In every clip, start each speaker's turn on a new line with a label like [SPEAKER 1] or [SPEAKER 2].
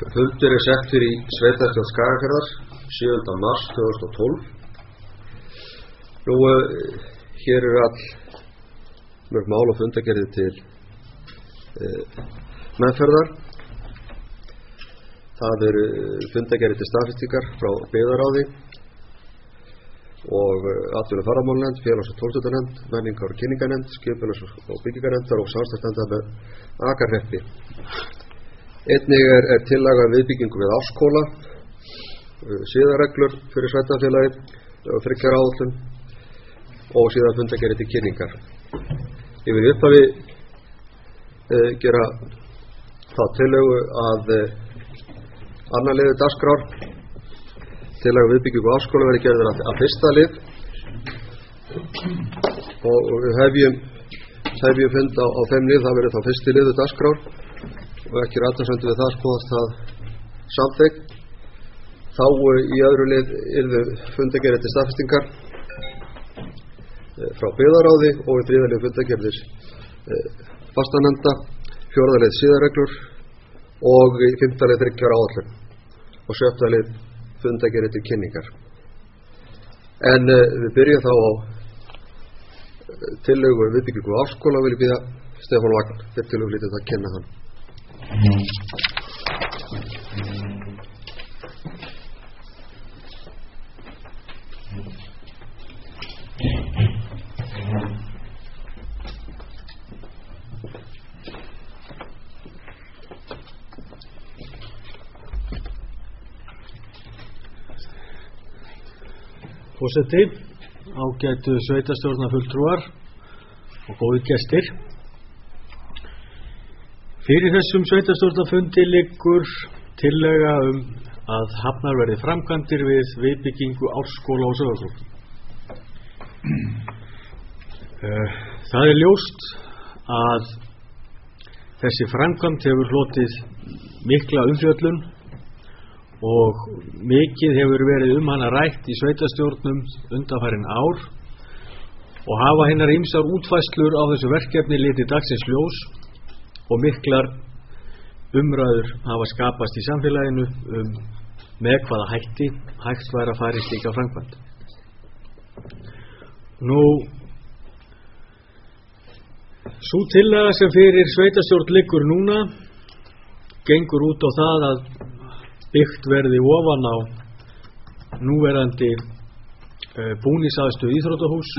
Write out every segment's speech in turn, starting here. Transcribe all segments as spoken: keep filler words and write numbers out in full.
[SPEAKER 1] Fundur er settur í sveitarstjórn Skagafjarðar sjöunda mars tvö þúsund og tólf. Nú, hér eru all mörg mál og fundargerðir til uh, meðferðar. Það eru fundargerðir til staðfestingar frá byggðarráði og atvinnu- og ferðamálanefnd, félags- og tómstundanefnd, menningar- og kynningarnefnd, skipulags- og byggingarnefndar og samstarfsnefndar með Akrahreppi. Einnig er, er tillaga um viðbyggingu við Árskóla, siðareglur fyrir sveitarfélagið, þriggja-ára áætlun og síðan fundargerðir til kynningar. Ég vil í upphafi eh, gera þá tillögu að eh, annar liður dagskrár, tillaga um viðbyggingu Árskóla, verði gerður að, að fyrsta lið og, og við hefjum, hefjum fund á, á þeim lið, það verður þá fyrsti liður dagskrár og ekki er athugasemdir við það, skoðast það samþykkt. Þá í öðru lið yrðu fundargerðir til staðfestingar frá byggðarráði og í þriðja lið fundargerðir fastanefnda, fjórða lið siðareglur og í fimmta lið þriggja-ára áætlun og sjötta lið fundargerðir til kynningar. En uh, við byrjum þá á tillögu um viðbyggingu Árskóla og vil ég biðja Stefán Vagn fyrir tillögu lítið að kynna hann.
[SPEAKER 2] Forseti, ágætu sveitarstjórnarfulltrúar og góðir gestir. Fyrir þessum sveitarstjórnarfundi liggur tillaga um að hafnar verði framkvæmdir við viðbyggingu Árskóla á Sauðárkróki. Það er ljóst að þessi framkvæmd hefur hlotið mikla umfjöllun og mikið hefur verið um hana rætt í sveitarstjórnum undanfarin ár og hafa hinnar ýmsar útfærslur á þessu verkefni litið dagsins ljós og miklar umræður hafa skapast í samfélaginu um með hvaða hætti hægt væri að fara í slíka framkvæmd. Nú, sú tillaga sem fyrir sveitarstjórn liggur núna gengur út á það að byggt verði ofan á núverandi uh, búningsaðstöðu íþróttahús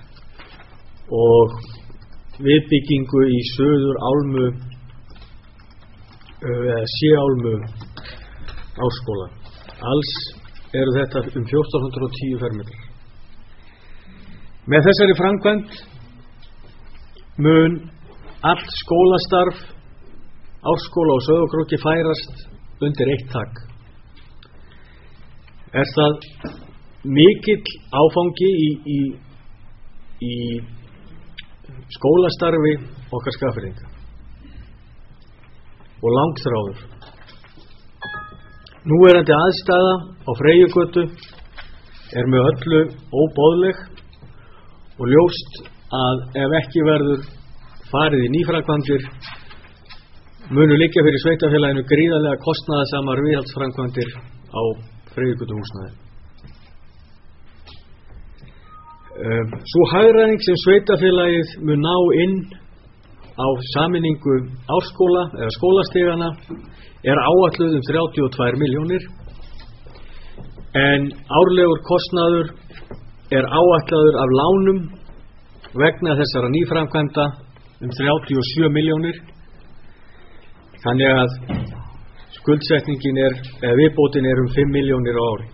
[SPEAKER 2] og viðbyggingu í söður álmu eða uh, sé-álmu Árskóla. Alls eru þetta um fjórtán hundruð og tíu fermetrar. Með þessari framkvæmd mun allt skólastarf Árskóla og Sauðárkróki færast undir eitt tak. Er það mikill áfangi í, í, í skólastarfi okkar Skagfirðinga og langþráður. Núverandi aðstaða á Freyjugötu er með öllu óboðleg og ljóst að ef ekki verður farið í nýframkvæmdir munu liggja fyrir sveitarfélaginu gríðarlega kostnaðarsamar viðhaldsframkvæmdir á Freyjugötuhúsnæði. Um, sú hagræðing sem sveitarfélagið mun ná inn á sameiningu Árskóla eða skólastigana er áætluð um þrjátíu og tvær milljónir en árlegur kostnaður er áætlaður af lánum vegna þessara nýframkvæmda um þrjátíu og sjö milljónir. Þannig að skuldsetningin er, eða viðbótin er um fimm milljónir á ári.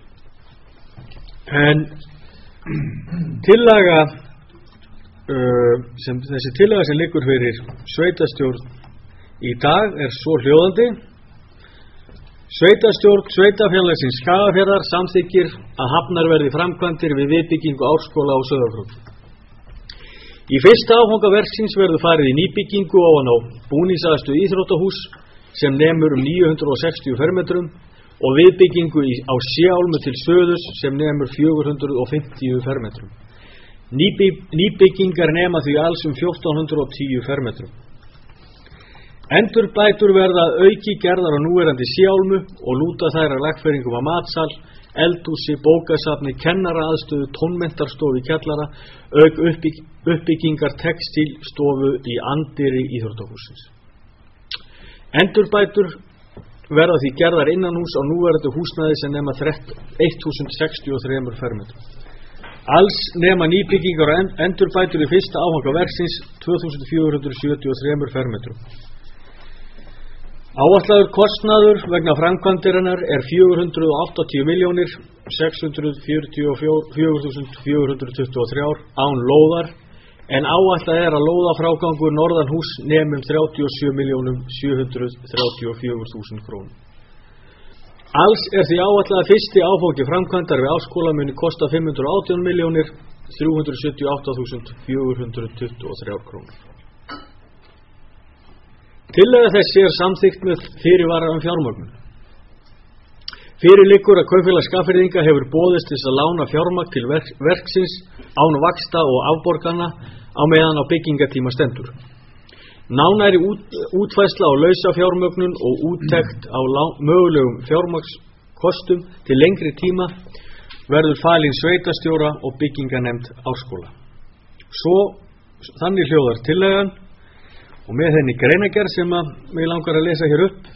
[SPEAKER 2] En tillaga, uh, sem, þessi tillaga sem liggur fyrir sveitarstjórn í dag er svo hljóðandi: Sveitarstjórn sveitarfélagsins Skagafjarðar samþykkir að hafnar verði framkvæmdir við viðbyggingu Árskóla á Sauðárkróki. Í fyrsta áfanga verksins verður farið í nýbyggingu ofan á búningsaðstöðu íþróttahús sem nemur um níu hundruð og sextíu fermetrum og viðbyggingu í, á sé-álmu til söðurs sem nemur fjögur hundruð og fimmtíu fermetrum. Nýby, nýbyggingar nema því alls um fjórtán hundruð og tíu fermetrum. Endurbætur verða að auki gerðar á núverandi síálmu og lúta þær að lagfæringum á matsal, eldhúsi, bókasafni, kennaraaðstöðu, tónmenntarstofu í kjallara, auk uppbygg, uppbyggingar textílstofu í anddyri íþróttahússins. Endurbætur verða því gerðar innanhús á núverandi húsnæði sem nema þúsund sextíu og þrjú fermetrum. Alls nema nýbyggingar og endurbætur í fyrsta áfanga verksins tvö þúsund fjögur hundruð sjötíu og þrjú fermetrum. Áætlaður kostnaður vegna framkvæmdarinnar er fjögur hundruð áttatíu milljónir sex hundruð fjörutíu og fjögur þúsund fjögur hundruð tuttugu og þrjú án lóðar, en áætlað er að lóðafrágangur norðan hús nemi um þrjátíu og sjö milljónum sjö hundruð þrjátíu og fjögur þúsund krónur. Alls er því áætlað að fyrsti áfangi framkvæmdar við Árskóla muni kosta fimm hundruð og átján milljónir þrjú hundruð sjötíu og átta þúsund fjögur hundruð tuttugu og þrjár krónur. Tillaga þessi er samþykkt með fyrirvara um fjármögnun. Fyrir liggur að Kaupfélag Skagfirðinga hefur boðist til að lána fjármagn til verk, verksins án vaxta og afborgana á meðan á byggingatíma stendur. Nánæri út, útfærsla á lausafjármögnun og úttekt á lá, mögulegum fjármagnskostum til lengri tíma verður falin sveitarstjóra og bygginganefnd Árskóla. Svo þannig hljóðar tillagan og með henni greinargerð sem að mig langar að lesa hér upp,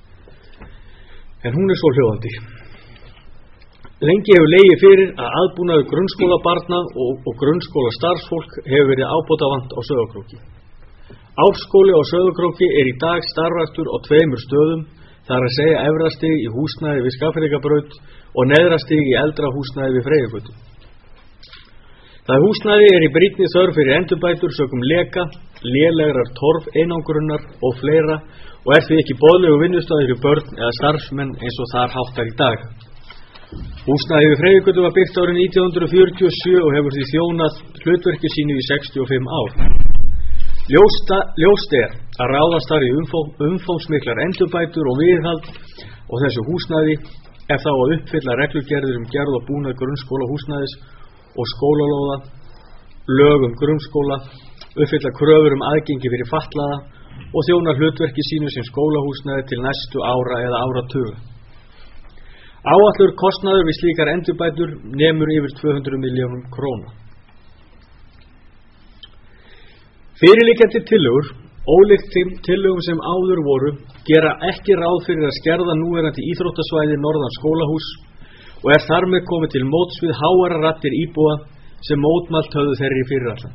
[SPEAKER 2] en hún er svo hljóðandi. Lengi hefur legið fyrir að aðbúnaður grunnskólabarna og, og grunnskóla starfsfólk hefur verið ábótavant á Sauðárkróki. Árskóli á Sauðárkróki er í dag starfræktur á tveimur stöðum, það er að segja efrastig í húsnæði við Skagfirðingabraut og neðrastig í eldra húsnæði við Freyjugötu. Það húsnæði er í brýnni þörf fyrir endurbætur sökum leka, lélegrar torf, einangrunar og fleira og er því ekki boðlegu vinnustaður fyrir börn eða starfsmenn eins og þar háttar í dag. Húsnæði við Freyjugötu var byggt árið nítján hundruð fjörutíu og sjö og hefur því þjónað hlutverki sínu í sextíu og fimm ár. Ljósta, ljóst er að ráðast þar í umfóng, umfangsmiklar endurbætur og viðhald og þessu húsnæði ef þá að uppfylla reglugerðir um gerð og búnað grunnskóla húsnæðis og skólalóða, lög um grunnskóla, uppfylla kröfur um aðgengi fyrir fatlaða og þjóna hlutverki sínu sem skólahúsnæði til næstu ára eða áratuga. Áætlaður kostnaður við slíkar endurbætur nemur yfir tvö hundruð milljónum króna. Fyrirliggjandi tillögur, ólíkt þeim tillögum sem áður voru, gera ekki ráð fyrir að skerða núverandi íþróttasvæði norðan skólahús og er þar með komið til móts við háværar raddir íbúa sem mótmælt höfðu þeirri fyrirætlan.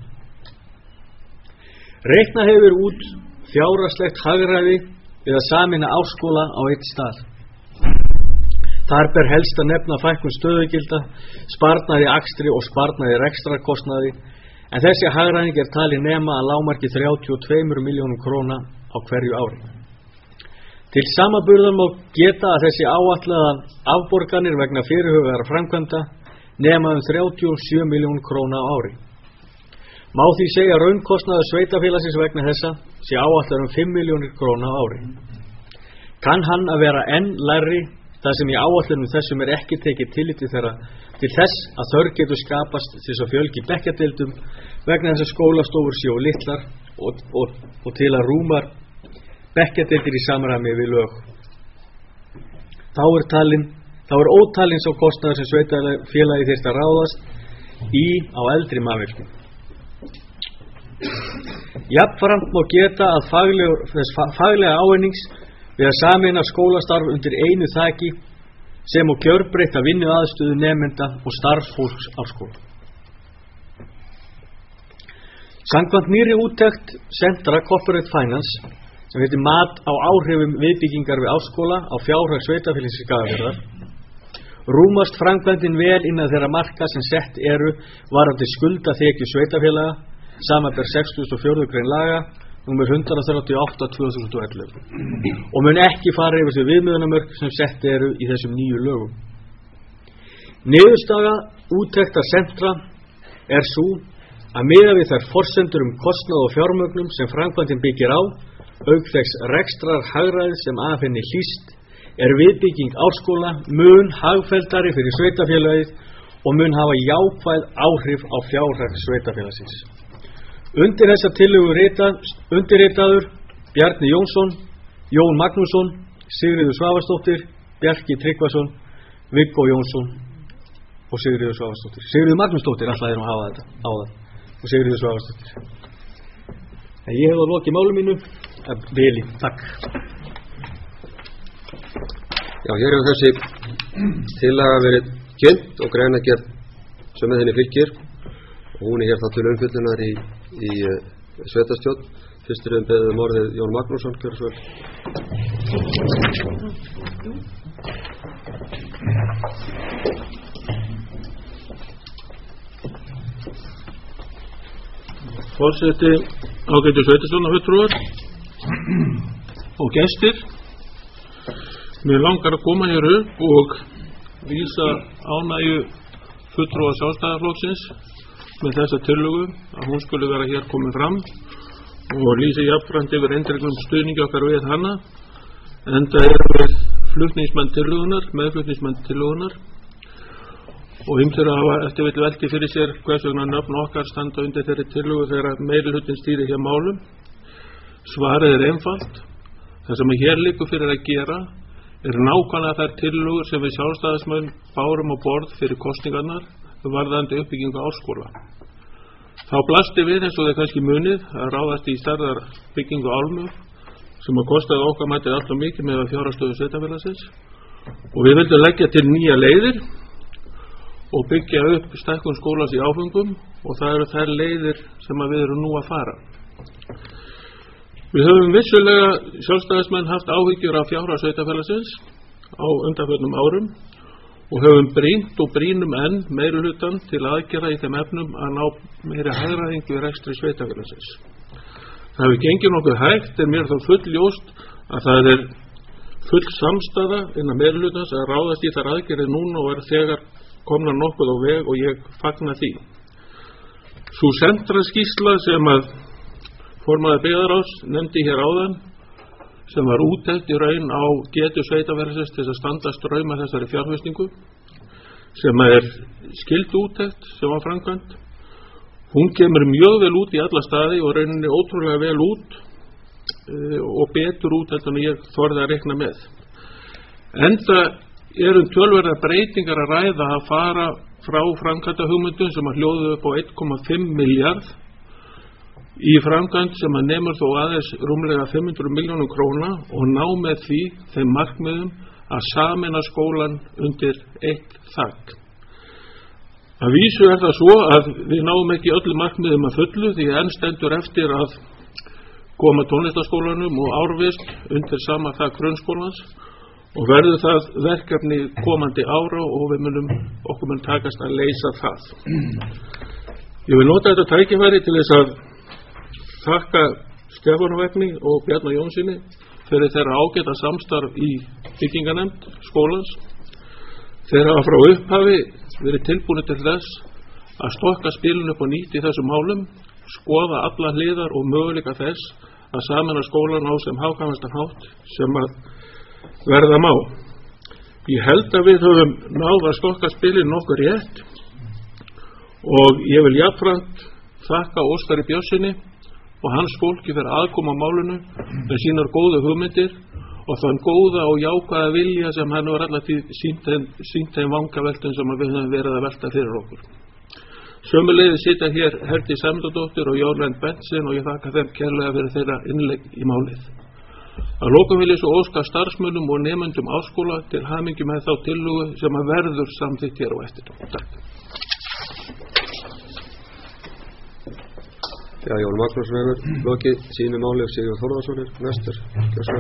[SPEAKER 2] Reiknað hefur út fjárhagslegt hagræði við að sameina Árskóla á einn stað. Þar ber helst að nefna fækkun stöðugilda, sparnaði akstri og sparnaði rekstrarkostnaði, en þessi hagræðing er talin nema að lágmarki þrjátíu og tveimur milljónum króna á hverju ári. Til samanburðar má geta að þessi áætlaða afborganir vegna fyrirhugaðra framkvæmda nema um þrjátíu og sjö milljónir króna á ári. Má því segja að raunkostnaður sveitarfélagsins vegna þessa sé áætlaður um fimm milljónir króna á ári. Kann hann að vera enn lægri þar sem í áætlunum þessum er ekki tekið tilliti þeirra til þess að þörf getur skapast til þess að fjölgi bekkjadeildum vegna þess að skólastofur séu litlar og, og, og til að rúmar bekkjadeildir í samræmi við lög. Þá er talin, þá er ótalinn sá kostnaður sem sveitarfélagi þyrfti að ráðast í á eldri mannvirkjum. Jafnframt má geta að faglegur, þess faglega ávinnings við að sameina skólastarf undir einu þaki sem og gjörbreytta vinnuaðstöðu nemenda og starfsfólks Árskóla. Samkvæmt nýrri úttekt Centra Corporate Finance sem heitir mat á áhrifum viðbyggingar við Árskóla á fjárhag sveitarfélagsins Skagafjarðar rúmast framkvæmdin vel innan þeirra marka sem sett eru varðandi skuldaþekju sveitarfélaga samanber sextugustu og fjórðu grein laga númer hundrað þrjátíu og átta tvö þúsund og ellefu og mun ekki fara yfir þau viðmiðunarmörk sem sett eru í þessum nýju lögum. Niðurstaða úttektar Centra er sú að miða við þær forsendur um kostnað og fjármögnun sem framkvæmdin byggir á, auk þess rekstrar hagræðis sem af henni hlýst, er viðbygging Árskóla mun hagfelldari fyrir sveitarfélagið og mun hafa jákvæð áhrif á fjárhag sveitarfélagsins. Undir þessa tillögu rita, undirritaður Bjarni Jónsson, Jón Magnússon, Sigríður Svavarsdóttir, Bjarki Tryggvason, Viggó Jónsson og Sigríður Svavarsdóttir. Sigríður Magnúsdóttir alltaf er að hafa þetta á það og Sigríður Svavarsdóttir. En ég hef að lokið málu mínu. Veli, takk.
[SPEAKER 1] Já, hér hefur þessi tillaga verið kynnt og greinargerð sem með henni fylgir og hún er hér þá til umfjöllunar í, í uh, sveitarstjórn. Fyrstur um beðið um orðið Jón Magnússon, gjörðu svo vel.
[SPEAKER 3] Forseti, ágætu sveitarstjórnarfulltrúar og gestir. Mér langar að koma hér upp og vísa ánægju fulltrúa Sjálfstæðisflokksins með þessa tillögu að hún skuli vera hér komin fram og lýsi jafnframt yfir eindregnum stuðningi okkar við hana, enda erum við flutningsmenn tillögunar, meðflutningsmenn tillögunar og ýmsir að hafa eftir vill velti fyrir sér hvers vegna nöfn okkar standa undir þeirri tillögu þegar meirihlutin stýrir hér málum. Svarið er einfalt. Það sem hér liggur fyrir að gera er nákvæmlega þær tillögur sem við Sjálfstæðismenn bárum á borð fyrir kosningarnar varðandi uppbyggingu árskóla. Þá blasti við, eins og þeir kannski munið, að ráðast í stærðar byggingu álmu sem að kostaði okkar mætið alltaf mikið með að fjárhagsstöðu sveitarfélagsins og við vildum leggja til nýja leiðir og byggja upp stækkun skólans í áföngum og það eru þær leiðir sem að við erum nú að fara. Við höfum vissulega Sjálfstæðismenn haft áhyggjur af fjárhag sveitarfélagsins á undanförnum árum og höfum brýnt og brýnum enn meirihlutann til aðgerða í þeim efnum að ná meiri hagræðingu í rekstri sveitarfélagsins. Það hefur gengið nokkuð hægt en mér er þá full ljóst að það er full samstaða innan meirihlutans að ráðast í þær aðgerðir núna og er þegar komna nokkuð á veg og ég fagna því. Sú sentraskýrsla sem að formaður byggðarráðs nefndi hér áðan sem var úttekt í raun á getu sveitarfélagsins til að standa straum af þessari fjárfestingu sem er skyld úttekt sem var framkvæmd. Hún kemur mjög vel út í alla staði og rauninni ótrúlega vel út e, og betur út en ég þorði að reikna með. Enda erum tölverðar breytingar að ræða að fara frá framkvæmda hugmyndum sem að hljóðu upp á einn komma fimm milljarð í framkvæmd sem að nemur þó aðeins rúmlega fimm hundruð milljónum króna og ná með því þeim markmiðum að sameina skólan undir eitt þak. Að vísu er það svo að við náum ekki öllum markmiðum að fullu því enn stendur eftir að koma tónlistarskólanum og árvist undir sama þak grunnskólans og verður það verkefni komandi ára og við munum okkur mun takast að leysa það. Ég vil nota þetta tækifæri til þess að þakka Stefáni Vagni og Bjarna Jónssoni fyrir þeirra ágæta samstarf í bygginganefnd skólans. Þeir hafa frá upphafi verið tilbúnir til þess að stokka spilinu upp á nýtt í þessum málum, skoða alla hliðar og möguleika þess að sameina skólan á sem hagkvæmastan hátt sem að verða má. Ég held að við höfum náð að stokka spilinu nokkuð rétt og ég vil jafnframt þakka Óskari Björnssyni og hans fólki fyrir aðkoma á málinu með sínar góðu hugmyndir og þann góða og jákvæða vilja sem hann var allatíð sýnt þeim vangaveltum sem við höfum verið að velta fyrir okkur. Sömuleiðis sitja hér Herdís Sæmundardóttir og Jón Benson og ég þakka þeim kærlega fyrir þeirra innlegg í málið. Að lokum vil ég svo óska starfsmönnum og nemendum áskóla til hamingju með þá tillögu sem að verður samþykkt hér á eftir. Takk.
[SPEAKER 1] Já, Jón Magnússon hefur lokið sínu máli og Sigurður Þórðarson er næstur. Kjörstu.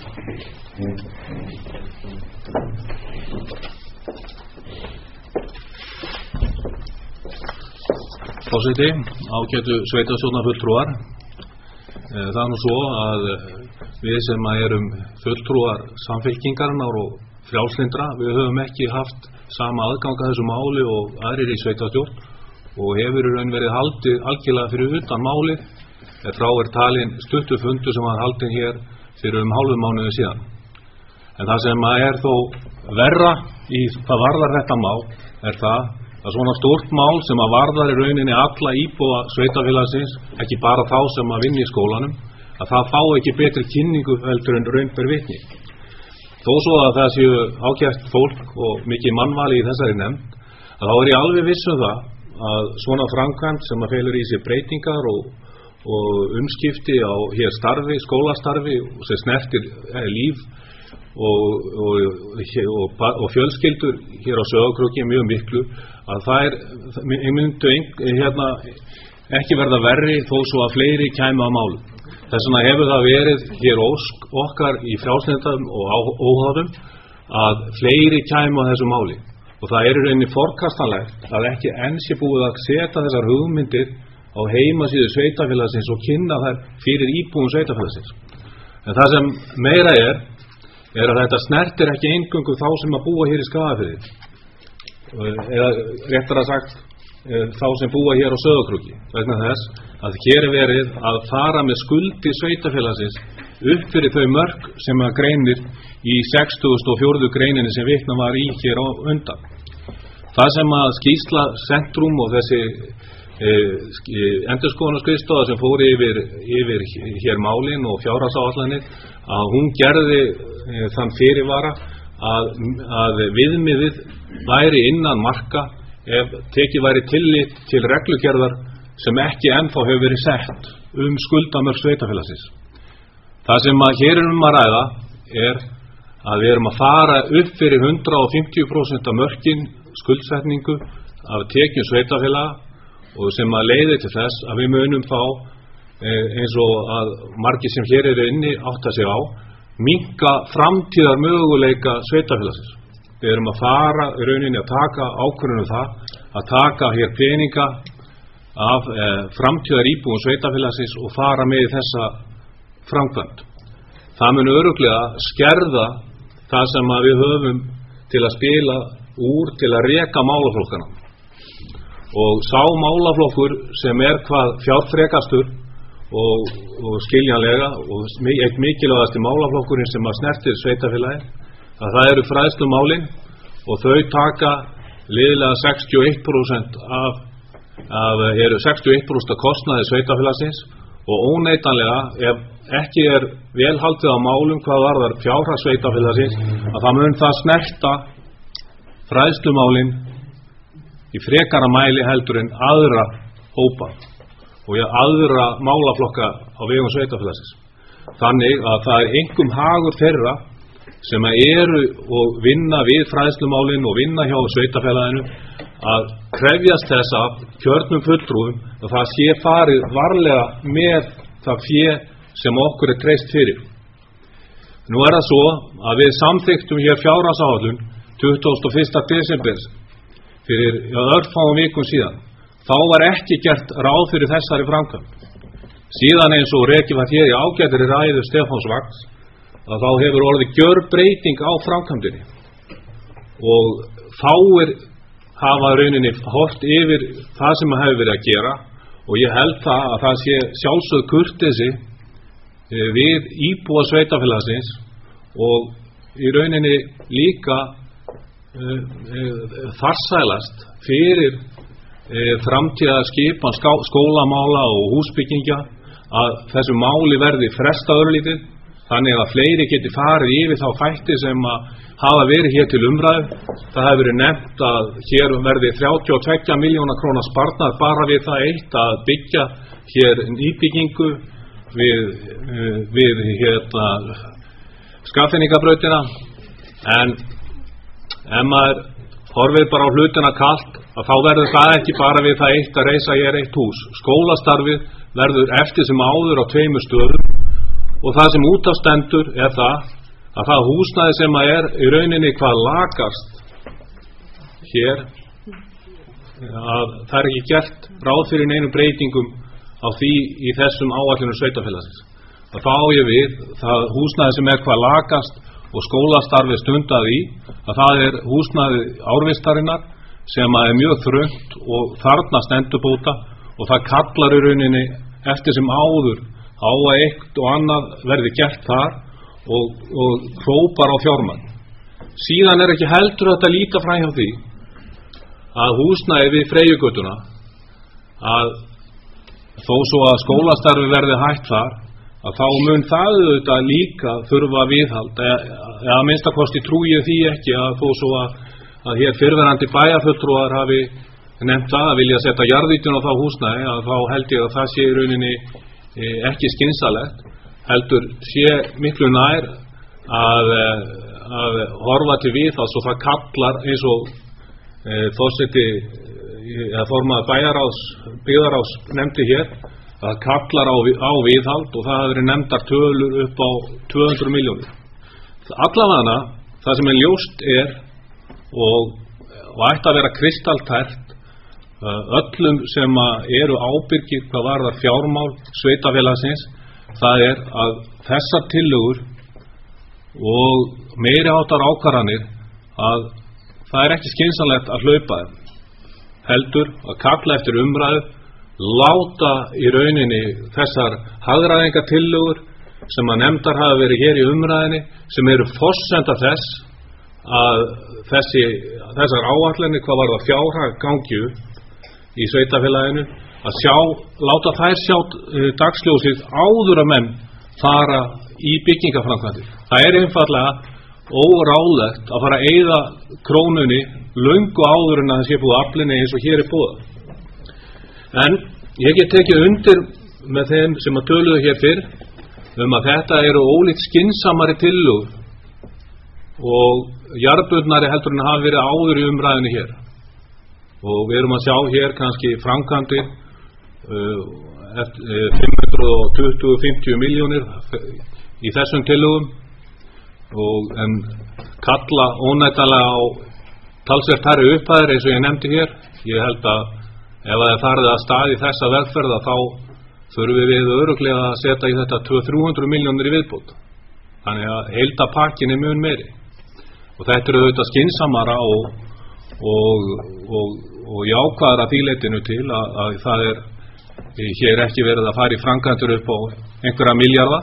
[SPEAKER 4] Forseti, ágætu sveitarstjórnarfulltrúar. Það er nú svo að við sem erum fulltrúar Samfylkingarinnar og Frjálslyndra, við höfum ekki haft sama aðgang að þessu máli og aðrir í sveitarstjórn og hefur í raun verið haldið algjörlega fyrir utan málið frá er talin stuttu fundur sem var haldin hér fyrir um hálfum mánuði síðan. En það sem er þó verra í hvað varðar þetta mál er það að svona stórt mál sem að varðar í rauninni alla íbúa sveitarfélagsins, ekki bara þá sem að vinna í skólanum, að það fá ekki betri kynningu heldur en raun ber vitni. Þó svo að það séu ágætt fólk og mikið mannvali í þessari nefnd, að þá er ég alveg viss um það að svona framkvæmd sem að felur í sér breytingar og, og umskipti á hér starfi, skólastarfi sem snertir líf og, og, og, og fjölskyldur hér á Sauðárkróki mjög miklu, að það er, myndu hérna, ekki verða verri þó svo að fleiri kæmu að málu. Þess vegna hefur það verið hér ósk okkar í frjálslyndum og óháðum að fleiri kæmu að þessu máli. Og það er í rauninni forkastanlegt að ekki enn sé búið að setja þessar hugmyndir á heimasíðu sveitafélagsins og kynna þær fyrir íbúum sveitafélagsins. En það sem meira er, er að þetta snertir ekki eingöngu þá sem að búa hér í Skagafirði, eða réttara sagt þá sem búa hér á Sauðárkróki, vegna þess að hér er verið að fara með skuldi sveitafélagsins upp fyrir þau mörk sem að greinir í sextugasta og fjórðu greininni sem vitnað var í hér á undan. Það sem að skýrsla Centrum og þessi e, endurskoðunarskrifstofa sem fór yfir, yfir hér málin og fjárhagsáætlanir, að hún gerði e, þann fyrirvara að, að viðmiðið væri innan marka ef tekið væri tillit til reglugerðar sem ekki ennþá hefur verið sett um skuldamörk sveitafélagsins. Það sem að hér erum að ræða er að við erum að fara upp fyrir hundrað fimmtíu prósent af mörkin skuldsetningu af tekjum sveitafélaga og sem að leiði til þess að við munum fá eins og að margir sem hér eru inni átta sig á minnka framtíðar möguleika sveitafélagsins. Við erum að fara í rauninni að taka ákvörðun um það að taka hér peninga af e, framtíðar íbúum sveitafélagsins og fara með þessa framkvæmd. Það mun örugglega skerða það sem að við höfum til að spila úr til að reka málaflokkana. Og sá málaflokkur sem er hvað fjárfrekastur og, og skiljanlega og eitt mikilvægasti málaflokkurinn sem að snertir sveitafélagi, að það eru fræðslumálin og þau taka liðlega sextíu og eitt prósent af, af eru sextíu og eitt prósent af kostnaði sveitafélagsins og óneitanlega ef ekki er vel haldið á málum hvað varðar fjárhag sveitafélagsins að það mun það snerta fræðslumálin í frekara mæli heldur en aðra hópa og aðra málaflokka á vegum sveitafélagsins. Þannig að það er einkum hagur þeirra sem eru og vinna við fræðslumálin og vinna hjá sveitafélaginu að krefjast þess af kjörnum fulltrúum að það sé farið varlega með það fé sem okkur er treyst fyrir. Nú er það svo að við samþykktum hér fjárhagsáætlun tuttugasta og fyrsta desember fyrir já, örfáum vikum síðan. Þá var ekki gert ráð fyrir þessari framkvæmd. Síðan eins og rekið var hér í ágætri ræðu Stefáns Vagns að þá hefur orðið gjörbreyting á framkvæmdinni og fáir hafa rauninni hort yfir það sem hefur verið að gera og ég held það að það sé sjálfsögð kurteisi við íbúa sveitafélagsins og í rauninni líka uh, uh, farsælast fyrir uh, framtíðar skipan skólamála og húsbyggingja að þessu máli verði frestað örlítið þannig að fleiri geti farið yfir þá þætti sem að hafa verið hér til umræðu. Það hefur verið nefnt að hér verði þrjátíu og tveggja milljóna króna sparnað bara við það eitt að byggja hér nýbyggingu við, við hérna Skaffinningabrautina, en ef maður horfir bara á hlutina kalt að þá verður það ekki bara við það eitt að reisa hér eitt hús. Skólastarfið verður eftir sem áður á tveimur stöðum og það sem út af stendur er það að það húsnæði sem að er í rauninni hvað lakast hér að það er ekki gert ráð fyrir neinum breytingum á því í þessum áætlunum sveitafélagsins. Að þá á ég við það húsnæði sem er hvað lakast og skólastarfið stundað í að það er húsnæði árvistarinnar sem að er mjög þröngt og þarnast endurbóta og það kallar í rauninni eftir sem áður á að eitt og annað verði gert þar og, og hrópar á fjármagn. Síðan er ekki heldur þetta líka fram hjá því að húsnæði við Freyjugötuna að þó svo að skólastarfi verði hætt þar að þá mun það auðvitað líka þurfa viðhald, eða að minnstakosti trúi ég því ekki að þó svo að, að hér fyrrverandi bæjarfulltrúar hafi nefnt það að vilja setja jarðýtun á þá húsnæði, að þá held ég að það sé í rauninni ekki skynsalegt, heldur sé miklu nær að, að horfa til viðhalds og það kallar eins og e, forseti eða formaður bæjaráðs byggðaráðs nefndi hér, það kallar á, á viðhald og það hafa verið nefndar tölur upp á tvö hundruð milljónir. Allavega það sem er ljóst er og, og ætti að vera kristaltært öllum sem eru ábyrgir hvað varðar fjármál sveitafélagsins, það er að þessar tillögur og meiri háttar ákvarðanir að það er ekki skynsamlegt að hlaupa þeim, heldur að kalla eftir umræðu, láta í rauninni þessar hagræðingatillögur sem að nefndar hafa verið hér í umræðinni, sem eru forsenda þess að þessi, þessar áætlanir hvað varðar fjárhag gangi upp í sveitafélaginu, að sjá, láta þær sjá uh, dagsljósið áður að menn fara í byggingaframkvæmdir. Það er einfallega óráðlegt að fara að eyða krónunni löngu áður en að það sé búið aflinni eins og hér er búið. En ég get tekið undir með þeim sem að töluðu hér fyrr um að þetta eru ólíkt skynsamari tillögur og jarðbundnari heldur en hafi verið áður í umræðinni hér. Og við erum að sjá hér kannski framkvæmdir uh, eftir, uh, fimm hundruð tuttugu til fimmtíu milljónir í þessum tillögum og en kalla ónættalega á talsvert hærri upphæðir eins og ég nefndi hér. Ég held að ef það er farið að staði þessa vegferð þá þurfum við örugglega að setja í þetta tvö til þrjú hundruð milljónir í viðbót. Þannig að heildarpakkinn er mun meiri. Og þetta eru auðvitað skynsamara og, og, og, og jákvæðara því leitinu til að, að það er hér ekki verið að fara í framkvæmdir upp á einhverja milljarða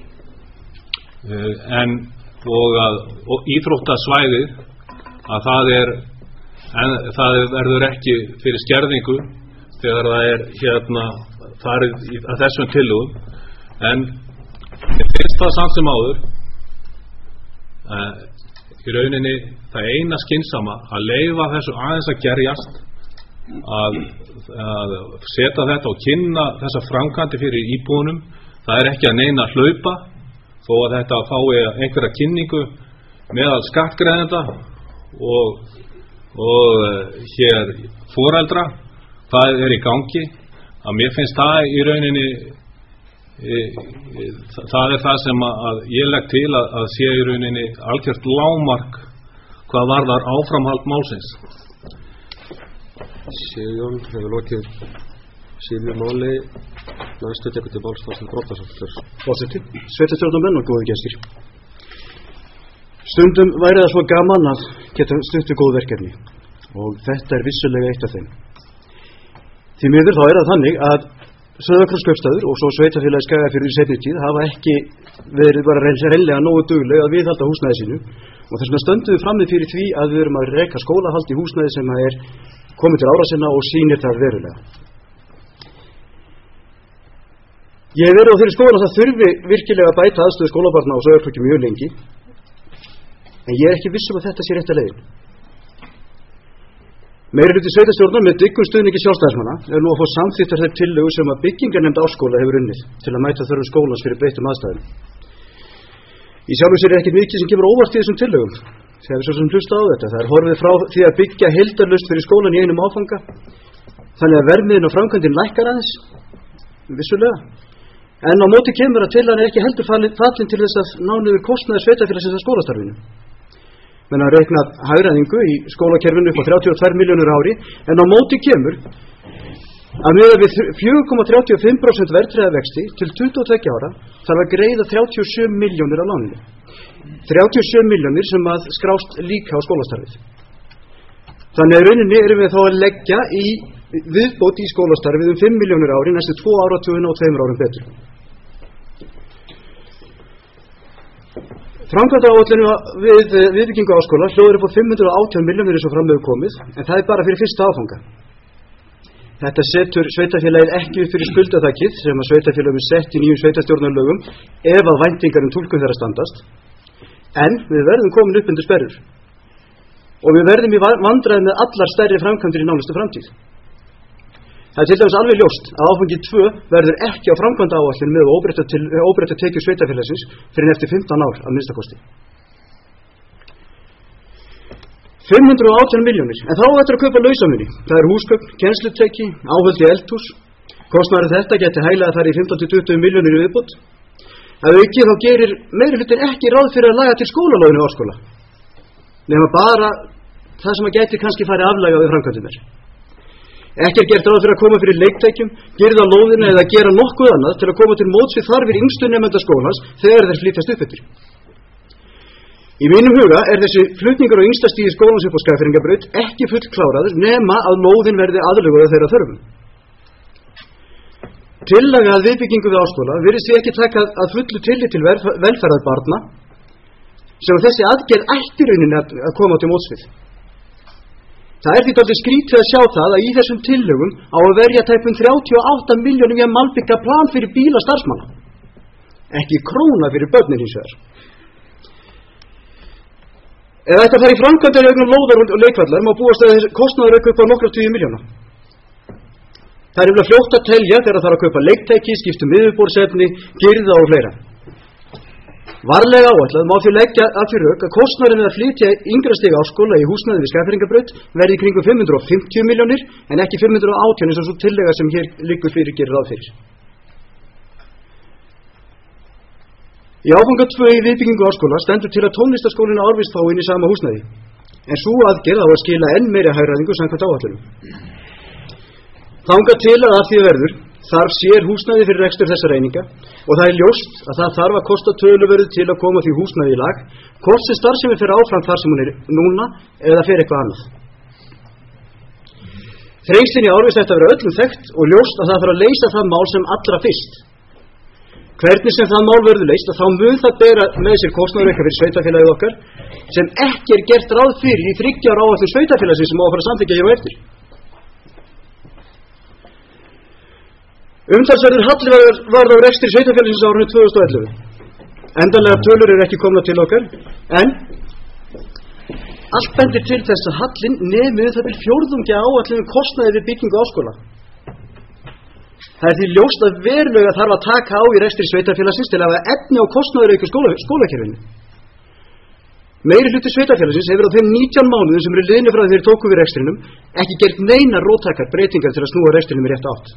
[SPEAKER 4] en og að og íþróttasvæðið að það er en það verður ekki fyrir skerðingu þegar það er hérna farið í, að þessum tillögum en ég finnst það samt sem áður uh, í rauninni það eina skynsama að leyfa þessu aðeins að gerjast að, að setja þetta og kynna þessa framkvæmdi fyrir íbúunum. Það er ekki að neina að hlaupa þó að þetta fái einhverja kynningu meðal skattgreiðenda og, og hér foreldra hvað er í gangi, að mér finnst það í rauninni e, e, það er það sem að, að ég legg til að, að sé í rauninni algjört lágmark hvað varðar áframhald málsins.
[SPEAKER 1] Sigurjón hefur lokið sínu máli. Næstu tekur til máls Þorsteinn Broddason.
[SPEAKER 5] Forseti, sveitarstjórnarmenn og góðir gestir. Stundum væri það svo gaman að geta stutt við góð verkefni og þetta er vissulega eitt af þeim. Því miður þá er það þannig að Sauðárkrókskaupstaður og svo sveitarfélagið Skagafjörður í seinni tíð hafa ekki verið bara reynlega nógu dugleg að viðhalda húsnæði sínu og þess vegna stöndum við frammi fyrir því að við erum að reka skólahald í húsnæði sem er komið til ára sinna og sýnir það verulega. Ég hef verið á þeirri skoðun að það þurfi virkilega að bæta aðstöðu skólabarna á Sauðárkróki mjög lengi en ég er ekki viss um að þetta sé rétta leiðin. Meirihluti sveitarstjórnar með dyggum stuðningi sjálfstæðismanna er nú að fá samþykktar þeir tillögur sem að byggingarnefnd Árskóla hefur unnið til að mæta þörfum skólans fyrir breyttum aðstæðum. Í sjálfu sér er ekkert mikið sem kemur óvart í þessum tillögum þegar við svo sem hlusta á þetta. Það er horfið frá því að byggja heildarlaust fyrir skólan í einum áfanga þannig að verðmiðin og framkvæmdin lækkar aðeins vissulega. En á móti kemur að tillagan er ekki heldur fallin til þess að ná niður kostnaði sveitarfélagsins að skólastarfinu. Menn að reikna hagræðingu í skólakerfinu upp á þrjátíu og tvær milljónir ári en á móti kemur að miðað við fjögur komma þrjátíu og fimm prósent verðtryggða vexti til tuttugu og tveggja ára þarf að greiða þrjátíu og sjö milljónir á láninu. þrjátíu og sjö milljónir sem að skrást líka á skólastarfið. Þannig að rauninni erum við þá að leggja í viðbót í skólastarfið um fimm milljónir ári næstu tvo áratugina og tveimur árum betur. Framkvæmdaáætlun við viðbyggingu Árskóla hljóðar upp á fimm hundruð og átján milljónir eins og fram hefur komið, en það er bara fyrir fyrsta áfanga. Þetta setur sveitarfélagið ekki upp fyrir skuldaþakið sem að sveitarfélagum er sett í nýjum sveitarstjórnarlögum ef að væntingar um túlkun þeirra standast. En við verðum komin upp undir sperrur. Og við verðum í vandræði með allar stærri framkvæmdir í nánustu framtíð. Það er til dæmis alveg ljóst að áfangi tvö verður ekki á framkvæmdaáætlun með óbreyttar tekjur sveitarfélagsins fyrir en eftir fimmtán ár að minnsta kosti. fimm hundruð og átján milljónir, en þá ættir að kaupa lausamuni. Það er húsgögn, kennslutæki, áhöld í eldhús. Kostnaður þetta geti hæglega þar í fimmtán til tuttugu milljónir í viðbót. Að auki þá gerir meirihlutin ekki ráð fyrir að laga til skólalóðinu í Árskóla. Nema bara það sem að geti kannski farið aflaga við framkvæmdirnar. Ekki er gert ráð fyrir að koma fyrir leiktækjum, girða lóðina eða gera nokkuð annað til að koma til móts við þarfir yngstu nemenda skólans þegar þeir flytjast upp eftir. Í mínum huga er þessi flutningur á yngsta stíði skólans upp á Skagfirðingabraut ekki full kláraður nema að lóðin verði aðlöguð þeirra þörfum. Tillaga að viðbyggingu við Árskóla virðist því ekki taka að fullu tillit til velferðar barna sem þessi aðgerð ætti rauninni að, að koma til móts við. Það er því dálítið skrítið að sjá það að í þessum tillögum á að verja tæpum þrjátíu og átta milljónum í að malbygga plan fyrir bíla starfsmanna. Ekki króna fyrir börnin hins vegar. Ef þetta fari í framkvæmdir vegna lóðar og leikvallar má búast að þessi kostnaður auka upp á nokkra tugi milljóna. Það er yfirlega fljótt að telja þegar það þarf að kaupa leiktæki, skipta um yfirborðsefni, girða og fleira. Varlega áætlað má því leggja að fyrir rök að kostnaðurinn við að flytja yngra stiga Árskóla í húsnæði við Skagfirðingabraut verði í kringum fimm hundruð og fimmtíu milljónir en ekki fimm hundruð og átján eins og svo tillega sem hér liggur fyrir gerir ráð fyrir. Í áfanga tvö í viðbyggingu Árskóla stendur til að tónlistarskólinn á Árvíst fái inn í sama húsnæði, en sú aðgerð á að skila enn meiri hagræðingu samkvæmt áætlunum. Þangað til að af því verður þarf sér húsnæði fyrir rekstur þessar eininga og það er ljóst að það þarf að kosta töluverðu til að koma því húsnæði í lag, hvort sem starfsemi fer áfram þar sem hún er núna eða fer eitthvað annað. Þrengslin í Árvíst ætti að vera öllum þekkt og ljóst að það þarf að leysa það mál sem allra fyrst. Hvernig sem það mál verður leyst að þá mun það bera með sér kostnaðarauka fyrir sveitarfélagið okkar sem ekki er gert ráð fyrir í þriggja ára áætlun sveitarfélagsins sem á að fara að samþykkja hér á eftir. Umtalsverður halli varð á rekstri sveitarfélagsins á árinu tvö þúsund og ellefu. Endanlega tölur eru ekki komnar til okkar, en allt bendir til þess að hallin nemi það til fjórðungi áætlun kostnaði við byggingu Árskóla. Það er því ljóst að verulega þarf að taka á í rekstri sveitarfélagsins til að hafa efni á kostnaðarauka skóla, skólakerfinu. Meiri hluti sveitarfélagsins hefur á þeim nítján mánuðum sem eru liðnir frá því þeir tóku við rekstrinum ekki gert neinar róttækar breytingar til að snúa rekstrinum í rétt átt.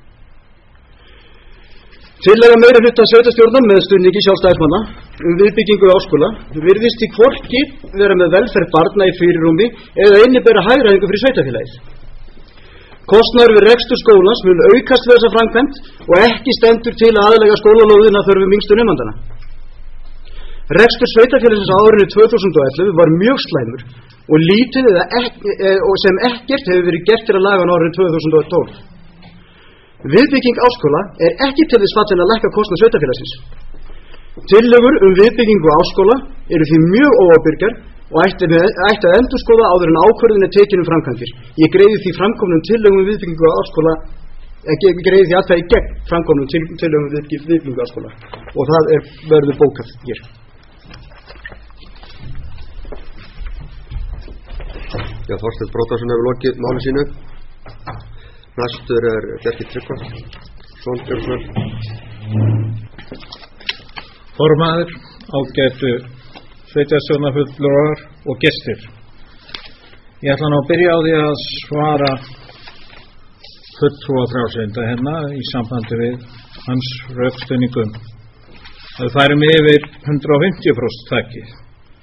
[SPEAKER 5] Tillaga meiri hluta sveitarstjórnar með stuðningi Sjálfstæðismanna um viðbyggingu Árskóla virðist því hvorki vera með velferð barna í fyrirrúmi eða innibera hagræðingu fyrir sveitarfélagið. Kostnaður við rekstur skólans mun aukast við þessa framkvæmd og ekki stendur til að aðlega skólalóðina þörfum yngstu nemandana. Rekstur sveitarfélagsins á árinu tvö þúsund og ellefu var mjög slæmur og lítið eða ekki, og sem ekkert hefur verið gert til að laga á árinu tvö þúsund og tólf. Viðbygging Árskóla er ekki til þess fallin að lækka kostnað sveitarfélagsins. Tillögur um viðbyggingu Árskóla eru því mjög óábyrgar og ætti, með, ætti að endurskoða áður en ákvörðun er tekin um framkvæmdir. Ég greiði því framkomnum tillögum um viðbyggingu Árskóla, ég greiði því atkvæði gegn framkomnum tillögum um viðbyggingu Árskóla og það er verður bókað hér.
[SPEAKER 1] Já, Þorsteinn Brótason hefur lokið máli sínu. Næstur er Bjarki Tryggvason Björnsson.
[SPEAKER 3] Formaður, ágætu sveitarstjórnarfulltrúar og gestir. Ég ætla nú að byrja á því að svara fulltrúa frjálslynda hérna í sambandi við hans rökstuðningum. Það færum yfir hundrað og fimmtíu prósent þakið.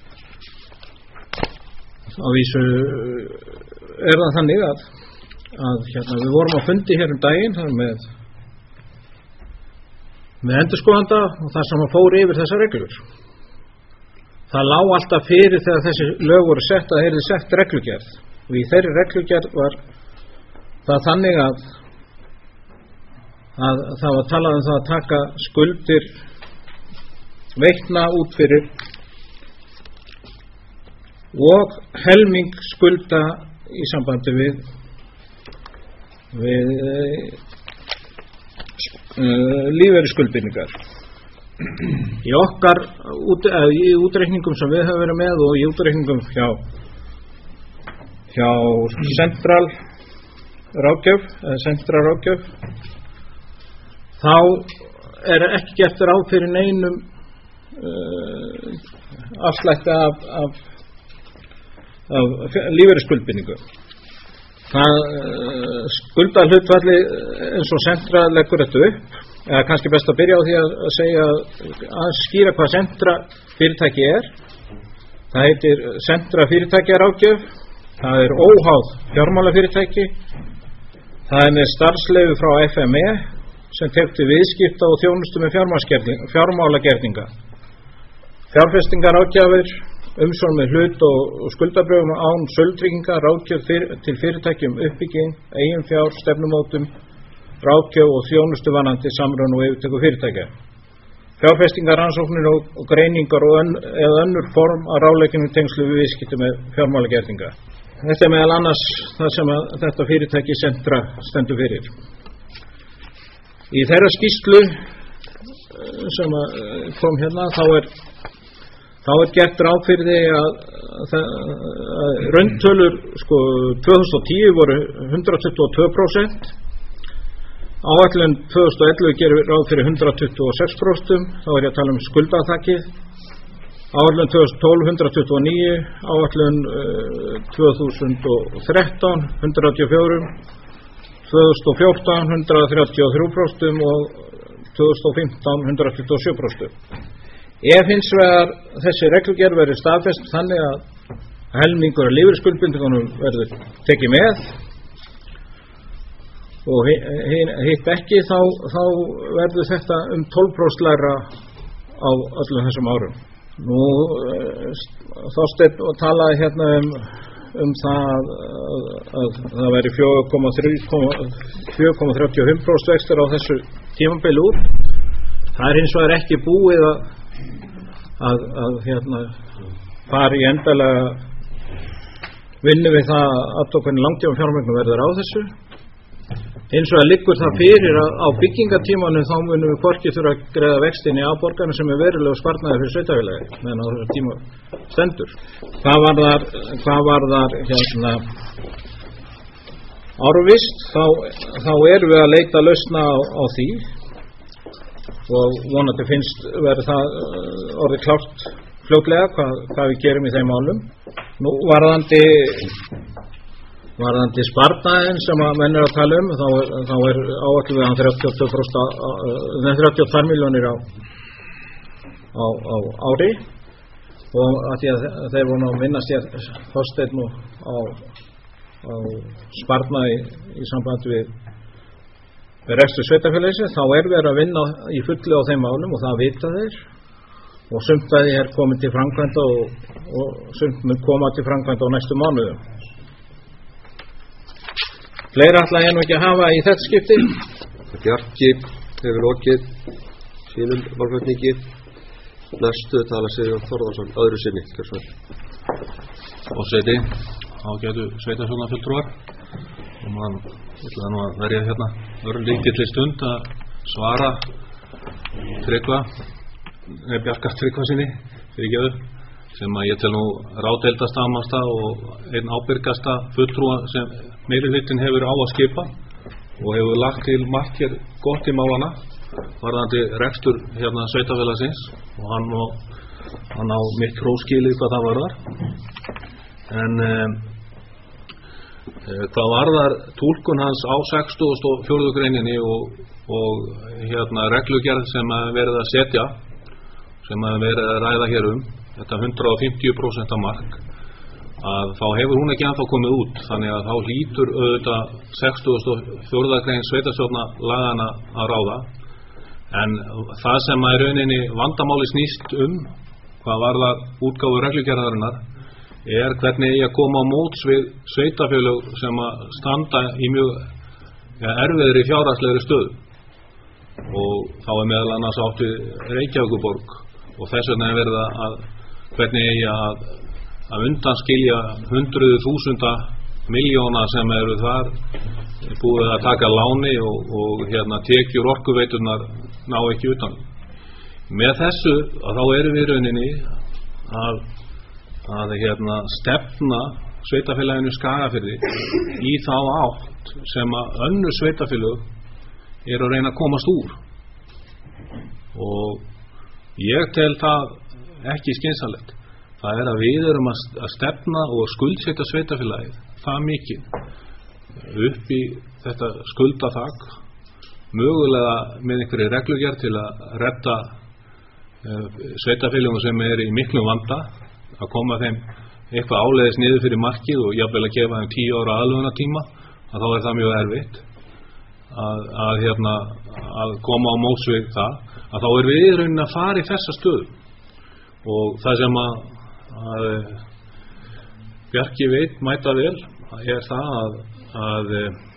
[SPEAKER 3] Á vísu er það þannig að, að hérna, við vorum á fundi hér um daginn þar með, með endurskoðanda og þar sem hann fór yfir þessar reglur. Það lá alltaf fyrir þegar þessi lög voru sett að það yrði sett reglugerð og í þeirri reglugerð var það þannig að, að það var talað um það að taka skuldir veitna út fyrir og helming skulda í sambandi við
[SPEAKER 6] við uh, lífeyrisskuldbindingar. Í okkar út, uh, í útreikningum sem við höfum verið með og í útreikningum hjá hjá Central Ráðgjöf eða Central Ráðgjöf þá er ekki gert ráð fyrir neinum uh, afslætti af, af, af lífeyrisskuldbindingu. Það uh, skuldahlutfalli eins og Centra leggur þetta upp, eða kannski best að byrja á því að, að segja að skýra hvað Centra fyrirtæki er. Það heitir Centra fyrirtækjaráðgjöf, það er óháð fjármálafyrirtæki, það er með starfsleyfi frá F M E sem tekur viðskipta og þjónustu með fjármálagerninga, fjárfestingaráðgjafir, umsjón með hlut og skuldabröfum án söltrygginga, ráðgjöf fyr, til fyrirtækjum uppbygging, eigin fjár, stefnumótum, ráðgjöf og þjónustu varðandi samruna og yfirtöku fyrirtækja, fjárfestingar, rannsóknir og, og greiningar og ön, eða önnur form að ráðleggingum tengslu við viðskipti með fjármálagerninga. Þetta er meðal annars það sem að þetta fyrirtæki Centra stendur fyrir. Í þeirra skýrslu sem kom hérna þá er þá er gert ráð fyrir því að, að, að rauntölur sko tvö þúsund og tíu voru hundrað tuttugu og tvö prósent, áætlun tvö þúsund og ellefu gerir ráð fyrir hundrað tuttugu og sex prósent, þá er ég að tala um skuldaþakkið, áætlun tvö þúsund og tólf hundrað tuttugu og níu, áætlun uh, tvö þúsund og þrettán hundrað þrjátíu og fjögur, tvö þúsund og fjórtán hundrað þrjátíu og þrjú prósent og tvö þúsund og fimmtán hundrað tuttugu og sjö prósent. Ef hins vegar þessi reglugerð verður staðfest þannig að helmingur af lífeyrisskuldbindingunum verður tekið með og hitt ekki, þá, þá verður þetta um tólf prósent lægra á öllum þessum árum. Nú Þorsteinn talaði hérna um, um það að, að það væri fjögur komma þrjátíu og fimm prósent vextir á þessu tímabili út. Það er hins vegar ekki búið að Að, að hérna fara í endalega vinnu við það að hvernig langtíma fjármögnun verður á þessu. Hins vegar liggur það fyrir að á byggingatímanum þá munum við hvorki þurfa að greiða vextinni á borgarna sem er verulega sparnaði fyrir sveitarfélagi meðan á þessu tíma stendur. Hvað var þar, hvað var þar hérna árvist, þá, þá erum við að leita lausna á, á því og vonandi finnst verður það orðið klárt fljótlega hvað, hvað við gerum í þeim málum. Nú varðandi varðandi sparnaðinn sem að menn er að tala um, þá, þá er áætlun við hann þrjátíu og tvö prósent þrjátíu og tvær milljónir á, á, á ári og að því að þeir voru að minna sér Þorsteinn á, á sparnaði í sambandi við rekstur sveitarfélagsins, þá er verið að vinna í fullu á þeim málum og það vita þeir og sumt að því er komin til framkvæmda og, og sumt mun koma til framkvæmda á næstu mánuðum. Fleira ætla ég nú ekki að hafa í þetta skipti.
[SPEAKER 1] Bjarki hefur lokið sínum málflutningi. Næstu tala Sigurjón Þórðarson öðru sinni.
[SPEAKER 4] Forseti, ágætu sveitarstjórnarfulltrúar og mann ætla nú að verja hérna örlítilli stund að svara Tryggva eða Bjarka Tryggvasyni fyrirgefðu, sem að ég tel nú ráðdeildasta amasta og einn ábyrgasta fulltrúa sem meirihlutinn hefur á að skipa og hefur lagt til margt hér gott í málana varðandi rekstur hérna sveitarfélagsins og hann, og, hann á mitt hróskilið hvað það varðar. En um, hvað varðar túlkun hans á sextugustu og fjórðu greininni og, og hérna reglugerð sem að verið að setja sem að verið að ræða hér um þetta hundrað og fimmtíu prósent mark, að þá hefur hún ekki ennþá komið út, þannig að þá hlýtur auðvitað sextugustu og fjórðu grein sveitarstjórnarlaganna að ráða. En það sem að í rauninni vandamáli snýst um hvað varðar útgáfu reglugerðarinnar er hvernig ég að koma á móts við sveitarfélög sem að standa í mjög ja, erfiðri fjárhagslegri stöðu og þá er meðal annars átt við Reykjavíkurborg og þess vegna er verið að hvernig ég að, að undanskilja hundruðu þúsunda miljóna sem eru þar búið að taka láni og, og hérna tekjur orkuveitunar ná ekki utan. Með þessu að þá erum við í rauninni að, að hérna stefna sveitafélaginu Skagafirði í þá átt sem að önnur sveitafélög eru að reyna að komast úr. Og ég tel það ekki skynsamlegt. Það er að við erum að stefna og skuldsetja sveitafélagið það mikið upp í þetta skuldaþak, mögulega með einhverju reglugerð til að redda sveitafélögum sem er í miklum vanda, að koma þeim eitthvað áleiðis niður fyrir markið og jafnvel að gefa þeim tíu ára aðlögunartíma, að þá er það mjög erfitt að, að, hérna, að koma á móts við það, að þá er við í rauninni að fara í þessa stöðu. Og það sem að, að Bjarki veit mæta vel er það að, að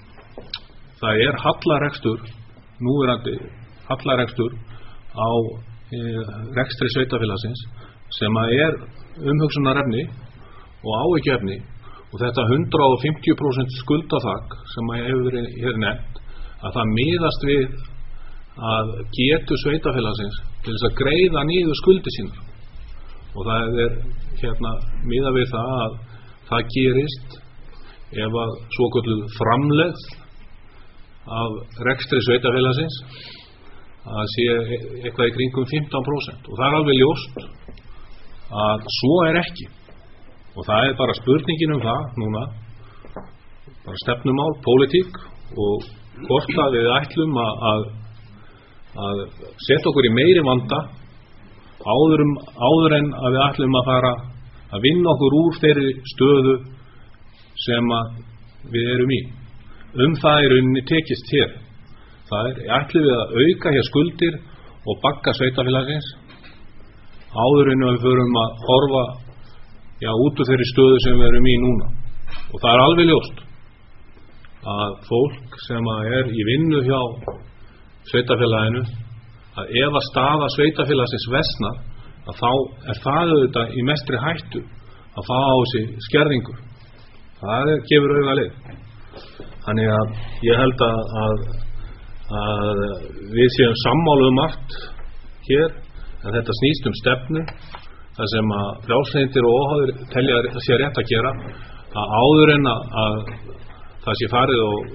[SPEAKER 4] það er hallarekstur, núverandi hallarekstur á e, rekstri sveitafélagsins sem að er umhugsunarefni og áhyggjuefni, og þetta hundrað fimmtíu prósent skuldaþak sem að hefur verið hér nefnt, að það miðast við að getu sveitafélagsins til þess að greiða niður skuldi sínar, og það er hérna miðað við það að það gerist ef að svokölluð framlegð af rekstri sveitafélagsins að sé eitthvað í kringum fimmtán prósent, og það er alveg ljóst að svo er ekki, og það er bara spurningin um það núna, bara stefnumál, pólitík, og hvort að við ætlum að, að, að setja okkur í meiri vanda áður, um, áður en að við ætlum að fara að vinna okkur úr þeirri stöðu sem að við erum í. Um það er rauninni tekist hér. Það er, ætlum við að auka hér skuldir og bagga sveitafélagsins áður en við förum að horfa já, út úr þeirri stöðu sem við erum í núna. Og það er alveg ljóst að fólk sem að er í vinnu hjá sveitafélaginu, að ef að staða sveitafélagsins versnar, að þá er það auðvitað í mestri hættu að fá á sig skerðingur. Það er, gefur auga leið. Þannig að ég held að, að, að við séum sammála um margt hér, en þetta snýst um stefnu, það sem að frjálslyndir og óháðir telja að sé rétt að gera, að áður en að, að það sé farið og,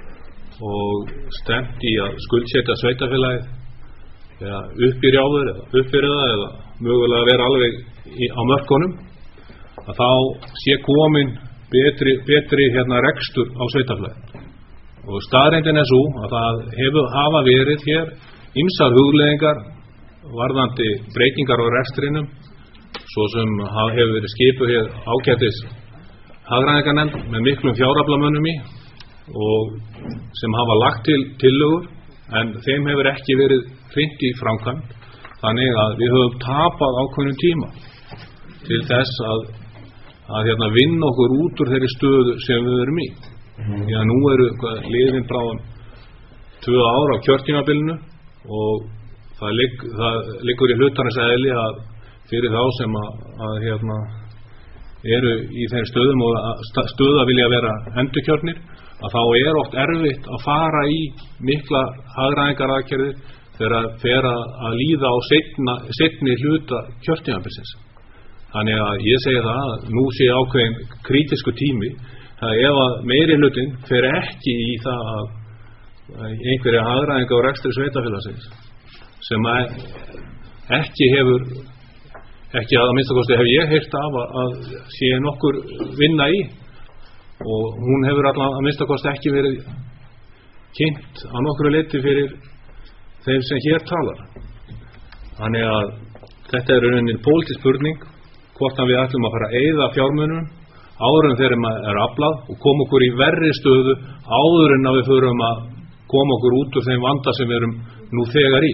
[SPEAKER 4] og stemt í að skuldsetja sveitafélagið eða upp í rjáður eða upp fyrir það eða mögulega að vera alveg í, á mörkunum, að þá sé komin betri, betri hérna rekstur á sveitafélagið. Og staðreyndin er svo að það hefur hafa verið hér ýmsar hugleiðingar varðandi breytingar á rekstrinum, svo sem hefur verið skipuð hér ágætis hagræðingarnefnd með miklum fjáraflamönnum í og sem hafa lagt til tillögur, en þeim hefur ekki verið hreint í framkvæmd, þannig að við höfum tapað ákveðnum tíma til þess að, að hérna, vinna okkur út úr þeirri stöðu sem við erum í. Því að nú eru liðin bráðum tvö ár á kjörtímabilinu og það, ligg, það liggur í hlutarins eðli að fyrir þá sem að, að hérna, eru í þeim stöðum og að stöðu að vilja vera endurkjörnir, að þá er oft erfitt að fara í mikla hagræðingaraðgerðir þegar fer að líða á seinna, seinni hluta kjörtímabilsins. Þannig að ég segi það að nú sé ákveðin krítisku tími, að ef að meiri hlutin fer ekki í það að einhverja hagræðinga og rekstri sveitafélagsins sem ekki hefur ekki að að minnstakosti hef ég heyrt af að, að sé nokkur vinna í, og hún hefur allan að minnstakosti ekki verið kynnt á nokkru leyti fyrir þeim sem hér talar. Þannig að þetta er rauninni pólitísk spurning hvort að við ætlum að fara að eyða fjármunum áður en þegar maður er aflað og koma okkur í verri stöðu áður en að við förum að koma okkur út úr þeim vanda sem við erum nú þegar í.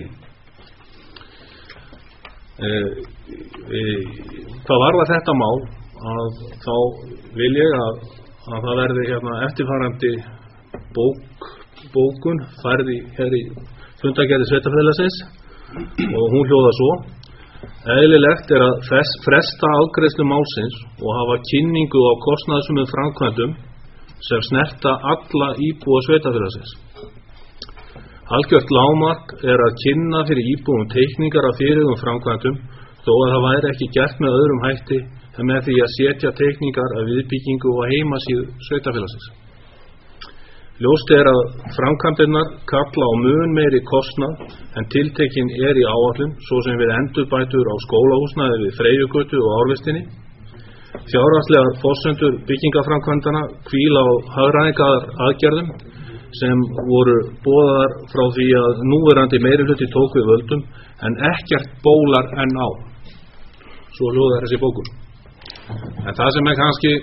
[SPEAKER 4] E, e, hvað varðar þetta mál, að þá vil ég að, að það verði hérna eftirfarandi bók, bókun færði hér í fundargerði sveitafélagsins og hún hljóðar svo: eðlilegt er að fresta afgreiðslu málsins og hafa kynningu á kostnaðarsömum framkvæmdum sem snerta alla íbúa sveitarfélagsins. Algjört lágmark er að kynna fyrir íbúum teikningar af fyrirhuguðum framkvæmdum, þó að það væri ekki gert með öðrum hætti en með því að setja teikningar af viðbyggingu og heimasíðu sveitarfélagsins. Ljóst er að framkvæmdirnar kalla á mun meiri kostnað en tiltekin er í áætlun, svo sem við endurbætur á skólahúsnæði við Freyjugötu og Árvistinni. Fjárhagslegar forsendur byggingaframkvæmdana hvíla á hagræðingar aðgerðum sem voru boðaðar frá því að núverandi meirihluti tók við völdum, en ekkert bólar enn á. Svo hljóðar þessi bókum. En það sem er kannski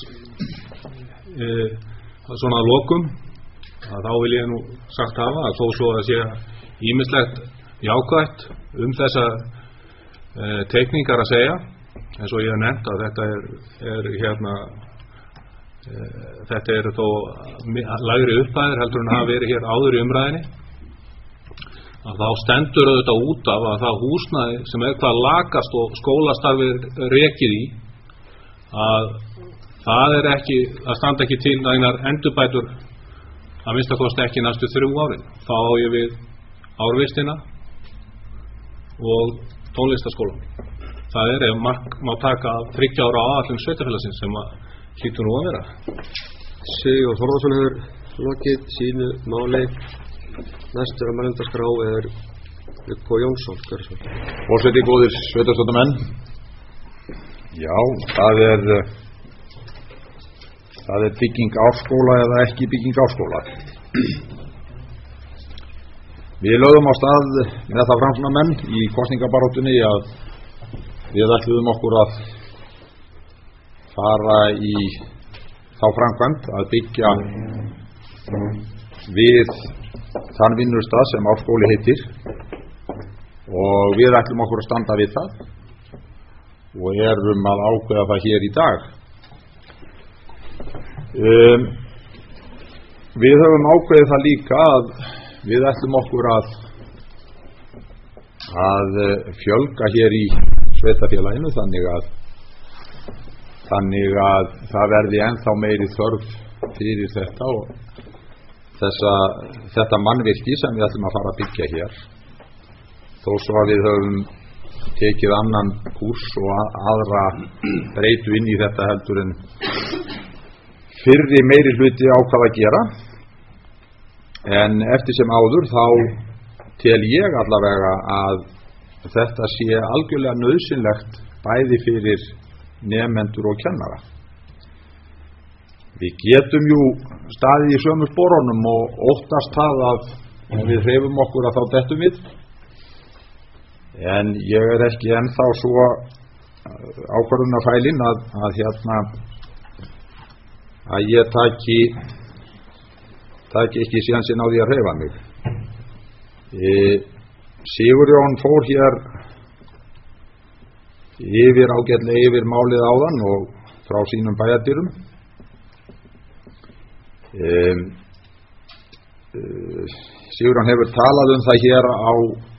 [SPEAKER 4] e, svona að lokum, að þá vil ég nú sagt hafa að þó svo að sé ýmislegt jákvætt um þessa e, teikningar að segja, eins og ég hef nefnt að þetta er, er hérna e, þetta er þó lægri upphæðir heldur en hafa verið hér áður í umræðinni, að þá stendur auðvitað út af að það húsnæði sem er hvað lakast og skólastarfið rekið í, að það er ekki, það standa ekki til næginar endurbætur að minnsta kosti ekki næstu þrjú árin. Þá á ég við Árvistina og tónlistarskólann. Það er ef mark má taka þriggja ára áætlun sveitarfélagsins sem að hlýtur nú að vera.
[SPEAKER 1] Sigurður Þórðarson hefur lokið sínu máli. Næstur á mælendaskrá er Viggo Jónsson.
[SPEAKER 7] Forseti, góðir sveitarstjórnarmenn. Já, það er það er bygging árskóla eða ekki bygging árskóla. Við lögðum á stað með það framsóknarmenn í kosningabaráttunni að við ætluðum okkur að fara í þá framkvæmd að byggja við þann vinnustað sem árskóli heitir, og við ætlum okkur að standa við það og erum að ákveða það hér í dag. Um, við höfum ákveðið það líka að við ætlum okkur að að fjölga hér í sveitarfélaginu þannig að þannig að það verði ennþá meiri þörf fyrir þetta og þessa, þetta mannvirki sem við ætlum að fara að byggja hér, þó svo að við höfum tekið annan kúrs og aðra breytu inn í þetta heldur en fyrri meiri hluti ákvað að gera. En eftir sem áður þá tel ég allavega að þetta sé algjörlega nauðsynlegt bæði fyrir nemendur og kennara. Við getum jú staðið í sömu sporunum og óttast það að við hreyfum okkur að þá dettum við, en ég er ekki ennþá svo ákvörðunarfælinn að, að hérna að ég taki taki ekki sénsinn á því að hreyfa mig. e, Sigurjón fór hér yfir ágætlega yfir málið áðan og frá sínum bæjardýrum. e, e, Sigurjón hefur talað um það hér á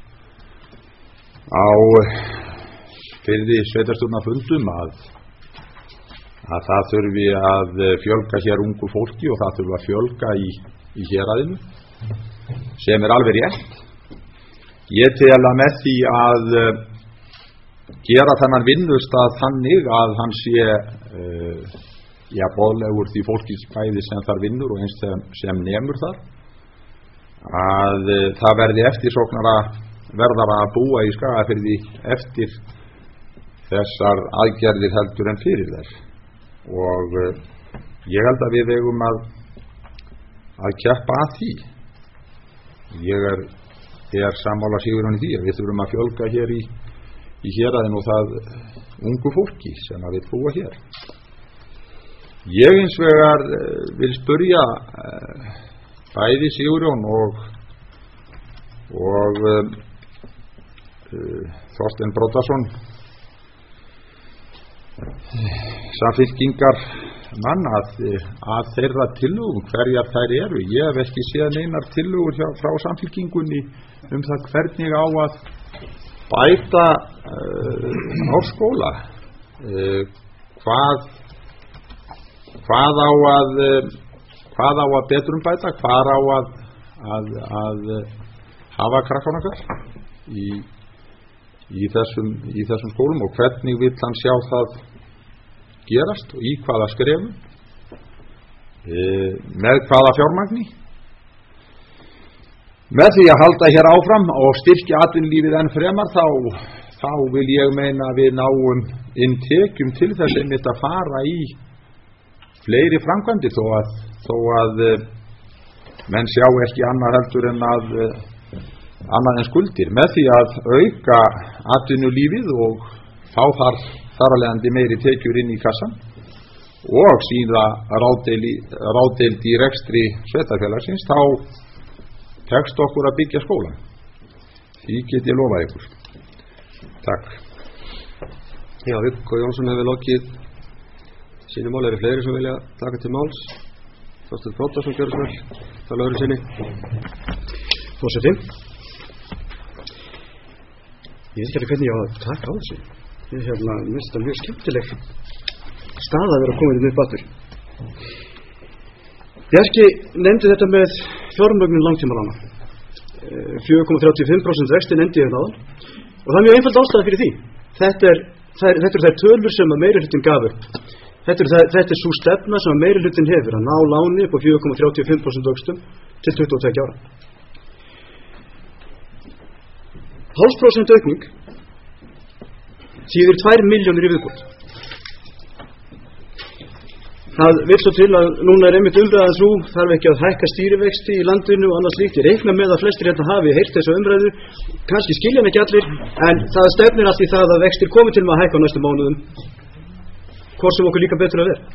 [SPEAKER 7] á fyrri sveitarstjórnarfundum að að það þurfi að fjölga hér ungu fólki og það þurfi að fjölga í, í héraðinu, sem er alveg rétt. Ég tel að með því að gera þennan vinnustað þannig að hann sé uh, já, boðlegur því fólki bæði sem þar vinnur og eins sem, sem nemur þar, að uh, það verði eftirsóknara verðara að búa í Skagafirði eftir þessar aðgerðir heldur en fyrir þess. Og uh, ég held að við eigum að að keppa að því. Ég er, er sammála Sigurjón í því að við þurfum að fjölga hér í, í héraðinu og það ungu fólki sem að vil búa hér. Ég eins vegar uh, vil spurja uh, bæði Sigurjón og og uh, uh, Þorstein Broddason, samfylkingar mann, að, að þeirra tillögum hverjar þær eru. Ég hef ekki séð neinar tillögur hjá, frá samfylkingunni um það hvernig á að bæta uh, á skóla, uh, hvað hvað á að uh, hvað á að betrumbæta, hvað á að, að, að hafa krakkan okkar í, í, þessum, í þessum skólum og hvernig vill hann sjá það gerast og í hvaða skrefum, e, með hvaða fjármagni. Með því að halda hér áfram og styrkja atvinnulífið enn fremar þá, þá vil ég meina að við náum inn tekjum til þess einmitt að fara í fleiri framkvæmdir þó að, þó að menn sjá ekki annað heldur en að annað en skuldir. Með því að auka atvinnulífið og fá þar þar að leiðandi meiri tekjur inn í kassan og síða ráðdeild í rekstri sveitarfélagsins, þá tekst okkur að byggja skólan. Því get ég lofað ykkur. Takk.
[SPEAKER 1] Já, Viggo Jónsson hefur lokið sínu máli. Eru fleiri sem vilja taka til máls? Þorsteinn Broddason, gjörðu svo vel. Tala öðru sinni.
[SPEAKER 5] Forseti. Ég veit ekki hvernig ég á að taka á þessu. Ég hef hérna mist það mjög skemmtileg stað að vera að koma inn upp aftur. Bjarki nefndi þetta með fjármögnun langtímalána. fjögur komma þrjátíu og fimm prósent vexti nefndi ég náðan og það er mjög einföld ástæða fyrir því. Þetta er, er, þetta er þær tölur sem að meiri hlutin gaf upp. Þetta er, þetta er svo stefna sem að meiri hlutin hefur að ná láni upp á fjögur komma þrjátíu og fimm prósent vöxtum til tuttugu og tveggja ára. Hálft prósent aukning þýðir tvær milljónir í viðbót. Það vil svo til að núna er einmitt umræðan sú, þarf ekki að hækka stýrivexti í landinu og annað slíkt. Ég reikna með að flestir hérna hafi heyrt þessa umræðu, kannski skilja hann ekki allir, en það stefnir allt í það að vextir komi til með að hækka á næstu mánuðum, hvort sem okkur líka betur að vera.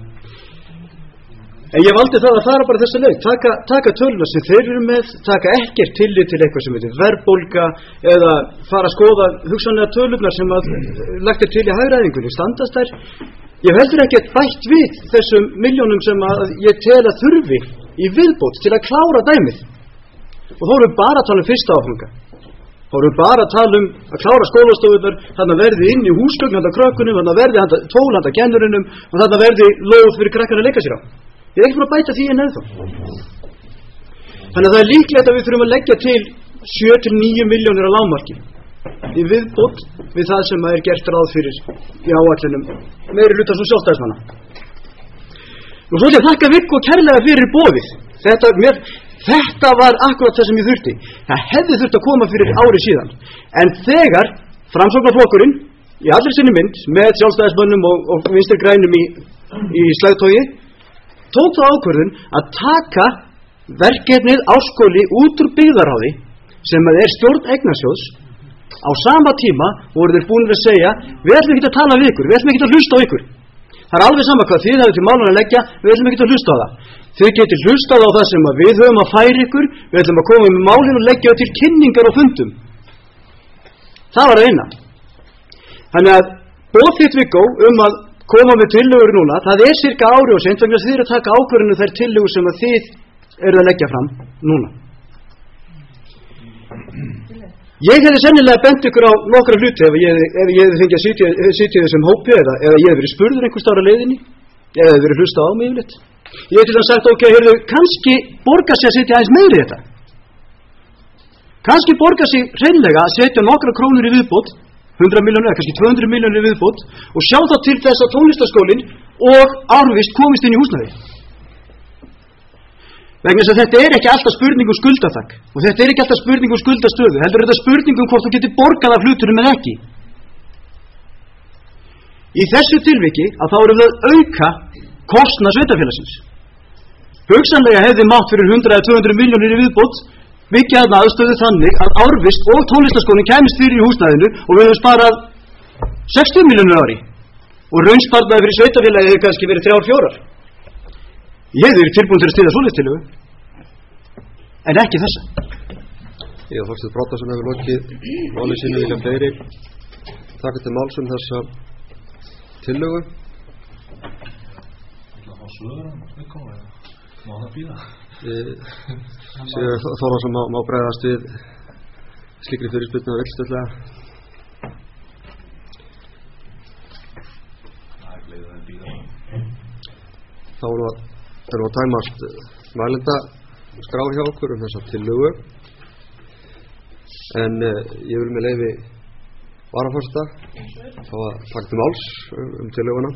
[SPEAKER 5] En ég valdi það að fara bara þessa leið, taka, taka töluna sem þeir eru með, taka ekkert tillit til eitthvað sem heitir verðbólga eða fara að skoða hugsanlega tölurnar sem að lagt er til í hagræðingunni, standast þær. Ég heldur ekki að bætt við þessum miljónum sem að ég tel að þurfi í viðbót til að klára dæmið. Og þá erum við bara að tala um fyrsta áfanga. Þá erum við bara að tala um að klára skólastofunar, þannig að verði inn í húsgögn handa krökkunum, þannig að verði handa tól handa kennurinum og þannig að verði lóð fyrir krakkan að leika sér á. Ég er ekki búin að bæta því en ennþá. Þannig að það er líklegt að við þurfum að leggja til sjö til níu milljónir á lágmarki í viðbót við það sem er gert ráð fyrir í áætlunum meiri hluta svo sjálfstæðismanna. Nú svo ég þakka Viggo kærlega fyrir boðið. Þetta, mér, þetta var akkurat það sem ég þurfti. Það hefði þurft að koma fyrir ári síðan. En þegar Framsóknarflokkurinn í allir sinni mynd með sjálfstæðismönnum og, og vinstri grænum í, í slagtogi tók þá ákvörðun að taka verkefnið Árskóli út úr byggðarráði sem er stjórn Eignasjóðs. Á sama tíma voru þeir búin að segja við ætlum ekki að tala við ykkur, við ætlum ekki að hlusta á ykkur. Það er alveg sama hvað þið hafið til málun að leggja, við ætlum ekki að hlusta á það. Þið getur hlustað á það sem við höfum að færa ykkur, við ætlum að koma með málin og leggja til kynningar og fundum. Það var eina. Þannig að boð þitt Viggo um að koma með tillögur núna, það er cirka ári og seint vegna þið eru að taka ákvörðinu þær tillögur sem að þið eru að leggja fram núna. Ég hefði sennilega bent ykkur á nokkra hluti ef ég, ef ég hefði fengið að sitja, sitja þessum hópi eða, eða ég hefði verið spurður einhver stára leiðinni eða hefði verið hlustað á mig yfirleitt. Ég hef til það sagt, ok, heyrðu, kannski borga sig að sitja aðeins meiri þetta. Kannski borga sig hreinlega að setja nokkra krónur í viðbót, hundrað milljónir eða kannski tvö hundruð milljónir í viðbót og sjá þá til þess að tónlistarskólinn og Árvist komist inn í húsnæði. Vegna þess að þetta er ekki alltaf spurning um skuldaþak og þetta er ekki alltaf spurning um skuldastöðu, heldur þetta spurning um hvort þú getur borgað af hlutunum en ekki. Í þessu tilviki að þá erum við að auka kostnað sveitarfélagsins. Hugsanlega hefði mátt fyrir hundrað eða tvö hundruð milljónir í viðbót byggja þarna aðstöðu þannig að Árvist og tónlistarskólinn kæmist fyrir í húsnæðinu og við höfum sparað sextíu milljónir ári og raunsparnaði fyrir sveitarfélagið hefur kannski verið þrjár fjórar. Ég hefði verið tilbúin til að styðja svoleiðis tillögu, en ekki þessa.
[SPEAKER 1] Já, Þorsteinn Broddason hefur lokið máli sínu, vilja fleiri taka til máls um þessa tillögu.
[SPEAKER 4] Það var svöðurum, Viggo, eða má það býða?
[SPEAKER 1] Sigur Þórðarsson má, má bregðast við slíkri fyrirspurnu og illstöðlega.
[SPEAKER 4] Það er gleðið að býða.
[SPEAKER 1] Þá voru að er nú að tæmast mælenda skrá hjá okkur um þessa tillögu, en uh, ég vil með leyfi varaforseta fá að taka til máls um, um tillöguna.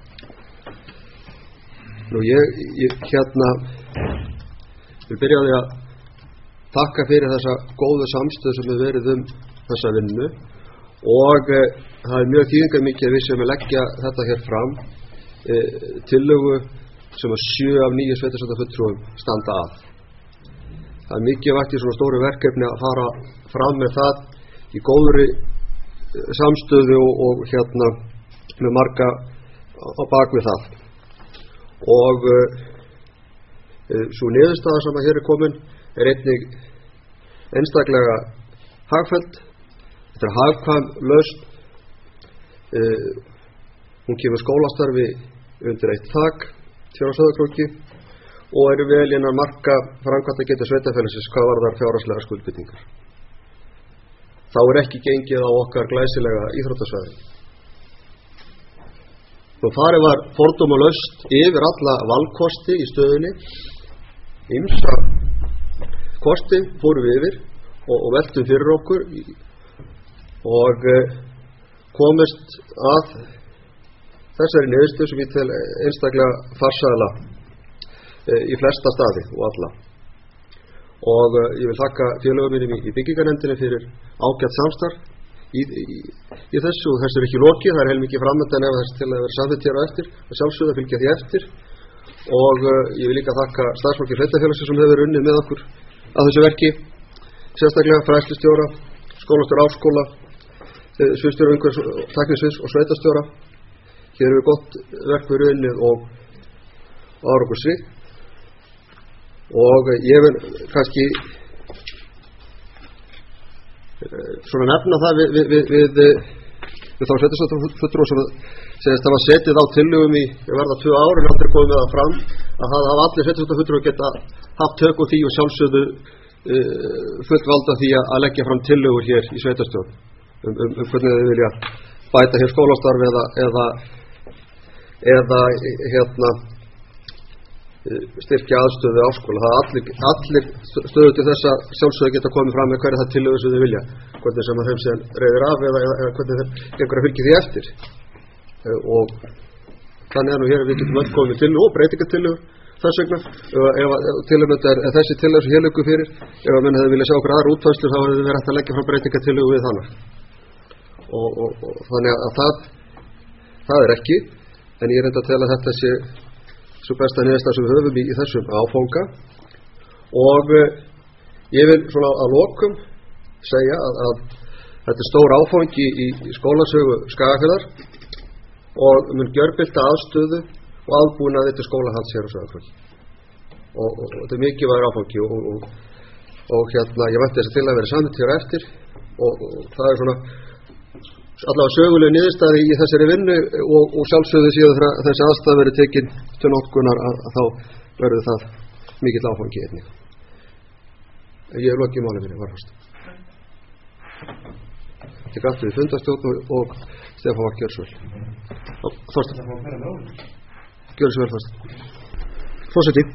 [SPEAKER 1] Nú ég, ég hérna vil byrja á því að takka fyrir þessa góðu samstöð sem hefur verið um þessa vinnu og uh, það er mjög þýðingarmikið að við séum að leggja þetta hér fram, uh, tillögu sem að sjö af níu sveitarstjórnarfulltrúum standa að. Það er mikið vægt í svona stóru verkefni að fara fram með það í góðri samstöðu og, og hérna með marga á bak við það. Og uh, svo niðurstaða sem að hér er komin er einnig einstaklega hagfelld. Þetta er hagkvæm lausn. Uh, hún kemur skólastarfi undir eitt þak hér á Sauðárkróki og eru vel innan marka framkvæmdagetu sveitarfélagsins hvað varðar fjárhagslegar skuldbindingar. Þá er ekki gengið á okkar glæsilega íþróttasvæði. Nú farið var fordómalaust yfir alla valkosti í stöðunni. Ýmsa kosti fórum við yfir og, og veltum fyrir okkur og komist að þessari niðurstöðu sem ég tel einstaklega farsæla e, í flesta staði og alla. Og e, ég vil þakka félögum mínum í, í byggingarnefndinni fyrir ágætt samstarf í, í, í þessu, og þessu er ekki lokið, það er heilmikið framöndan ef þessi til að vera samþykkt hér á eftir, og sjálfsögðu að fylgja því eftir. Og e, ég vil líka þakka starfsfólki sveitarfélagsins sem hefur unnið með okkur að þessu verki, sérstaklega fræðslustjóra, skólastjóra Árskóla, e, sviðsstjóra umhverfis- og tæknisviðs og sveitarstjóra. Hér hefur gott verk verið unnið og árangursríkt. Og ég vil kannski svona nefna það við, við, við, við, við þá sveitarstjórnarfulltrúa sem segist hafa setið á tillögum í verða tvö ár en aldrei komið með það fram, að það hafa allir sveitarstjórnarfulltrúa geta haft tök á því og sjálfsögðu uh, fullvalda því að leggja fram tillögur hér í sveitarstjórn um, um, um hvernig þau vilja bæta hér skólastarf eða eða eða hérna styrkja aðstöðu áskóla. Það er allir, allir stöðu til þess að sjálfsögðu geta komið fram með hverja það tillögur sem þau vilja, hvernig sem að þeim sem reyðir af eða, eða hvernig þeim gengur að fylgja því eftir. Og þannig að nú hér við getum öll komið til og breytingatillögur þess vegna. Ef, ef tilumönd er, er þessi tillögur sem hér liggur fyrir, ef að menn hefði vilja sjá okkur aðra útfæslur þá hefði verið hægt að leggja fram breytingatillögu við þannig. Og, og, og þannig að það, það er ekki. En ég er enda að tella þetta sé svo besta niðurstaða sem við höfum í, í þessum áfanga. Og uh, ég vil svona að lokum segja að, að þetta er stór áfangi í, í skólasögu Skagafjarðar og mun gjörbylta aðstöðu og aðbúnaði til skólahalds hér á Sauðárkróki. Og, og, og þetta er mikilvægur áfangi og, og, og hérna ég vænti þess að til að vera samþykkt hér eftir og, og það er svona allavega söguleg niðurstaði í þessari vinnu og, og sjálfsögðu síðan þessi aðstæð verið tekin til notkunar að, að þá verður það mikill áfangi einnig. Ég hef lokið málið minni, varfast. Til gættu við fundarstjórn og, og Stefán var Gjörsvöld. Þorsteinn. Gjörsvöld, Þorsteinn.
[SPEAKER 5] Forseti,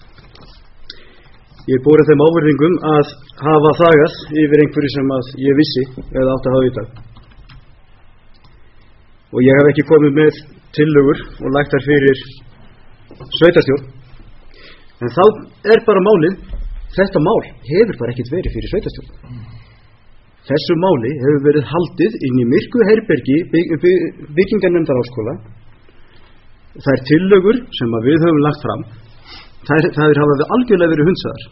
[SPEAKER 5] ég borið þeim ávirðingum að hafa þagað yfir einhverju sem að ég vissi eða átti að hafa vitað. Og ég hef ekki komið með tillögur og lagt þær fyrir sveitarstjórn. En þá er bara málið, þetta mál hefur bara ekkert verið fyrir sveitarstjórn. Þessu máli hefur verið haldið inn í myrku herbergi bygg, bygg, byggingarnefndar Háskóla. Þær tillögur sem að við höfum lagt fram, þær, þær hafa algjörlega verið hundsaðar.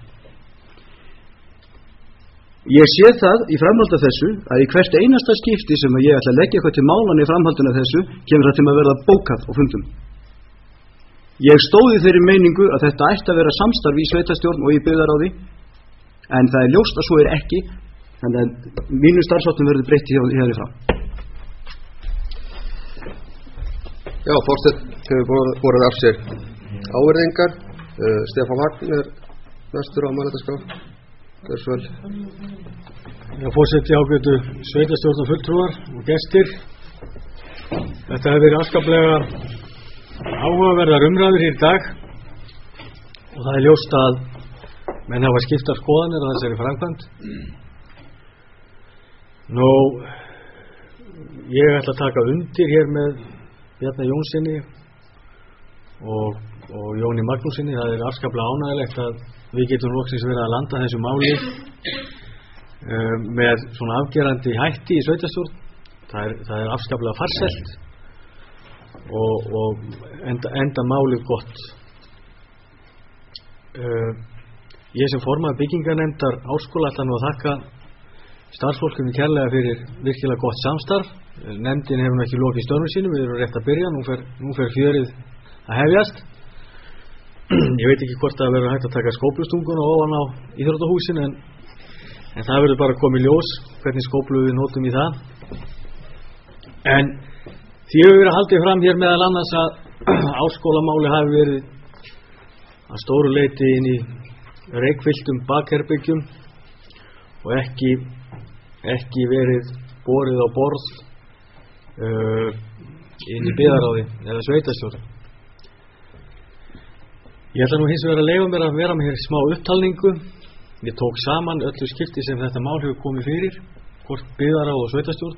[SPEAKER 5] Ég sé það í framhaldi af þessu að í hvert einasta skipti sem að ég ætla að leggja eitthvað til málan í framhaldinu af þessu kemur það til að verða bókað og fundum. Ég stóði þeirri meiningu að þetta ætti að vera samstarf í sveitarstjórn og í byggðaráði, en það er ljóst að svo er ekki, þannig að mínu starfsháttum verður breytt hér í frá.
[SPEAKER 1] Já, Þorsteinn hefur borið af sér ávirðingar. uh, Stefán Vagn er næstur á málefnaskrá. Gjörsvöld.
[SPEAKER 2] Já, forseti, ágætu sveitarstjórnarfulltrúar og gestir. Þetta hefur verið afskaplega áhugaverðar umræður hér í dag og það er ljóst að menn hafa skiptar skoðanir á þessari framkvæmd. Nú, ég ætla að taka undir hér með Bjarna Jónssoni og, og Jóni Magnúsinni. Það er afskaplega ánægilegt að við getum loksins verið að landa þessu máli um, með svona afgerandi hætti í sveitarstjórn. Það er, það er afskaplega farsælt og, og enda, enda málið gott. Uh, ég sem formaður byggingarnefndar Árskóla ætla nú að þakka starfsfólkinu kærlega fyrir virkilega gott samstarf. Nefndin hefur nú ekki lokið störfum sínum, við erum rétt að byrja, nú fer, nú fer fjörið að hefjast. Ég veit ekki hvort það verður hægt að taka skóplustunguna ofan á íþróttahúsin, en, en það verður bara komið ljós hvernig skóplu við notum í það. En því hefur verið haldið fram hér meðal annars að Árskólamáli hafi verið að stóru leyti inn í reykfylltum bakherbyggjum og ekki, ekki verið borið á borð uh, inn í byggðarráði eða sveitarstjórn. Ég ætla nú hins vegar að leyfa mér að vera með hér smá upptalningu. Ég tók saman öllu skipti sem þetta mál hefur komið fyrir, hvort byggðarráð og sveitarstjórn.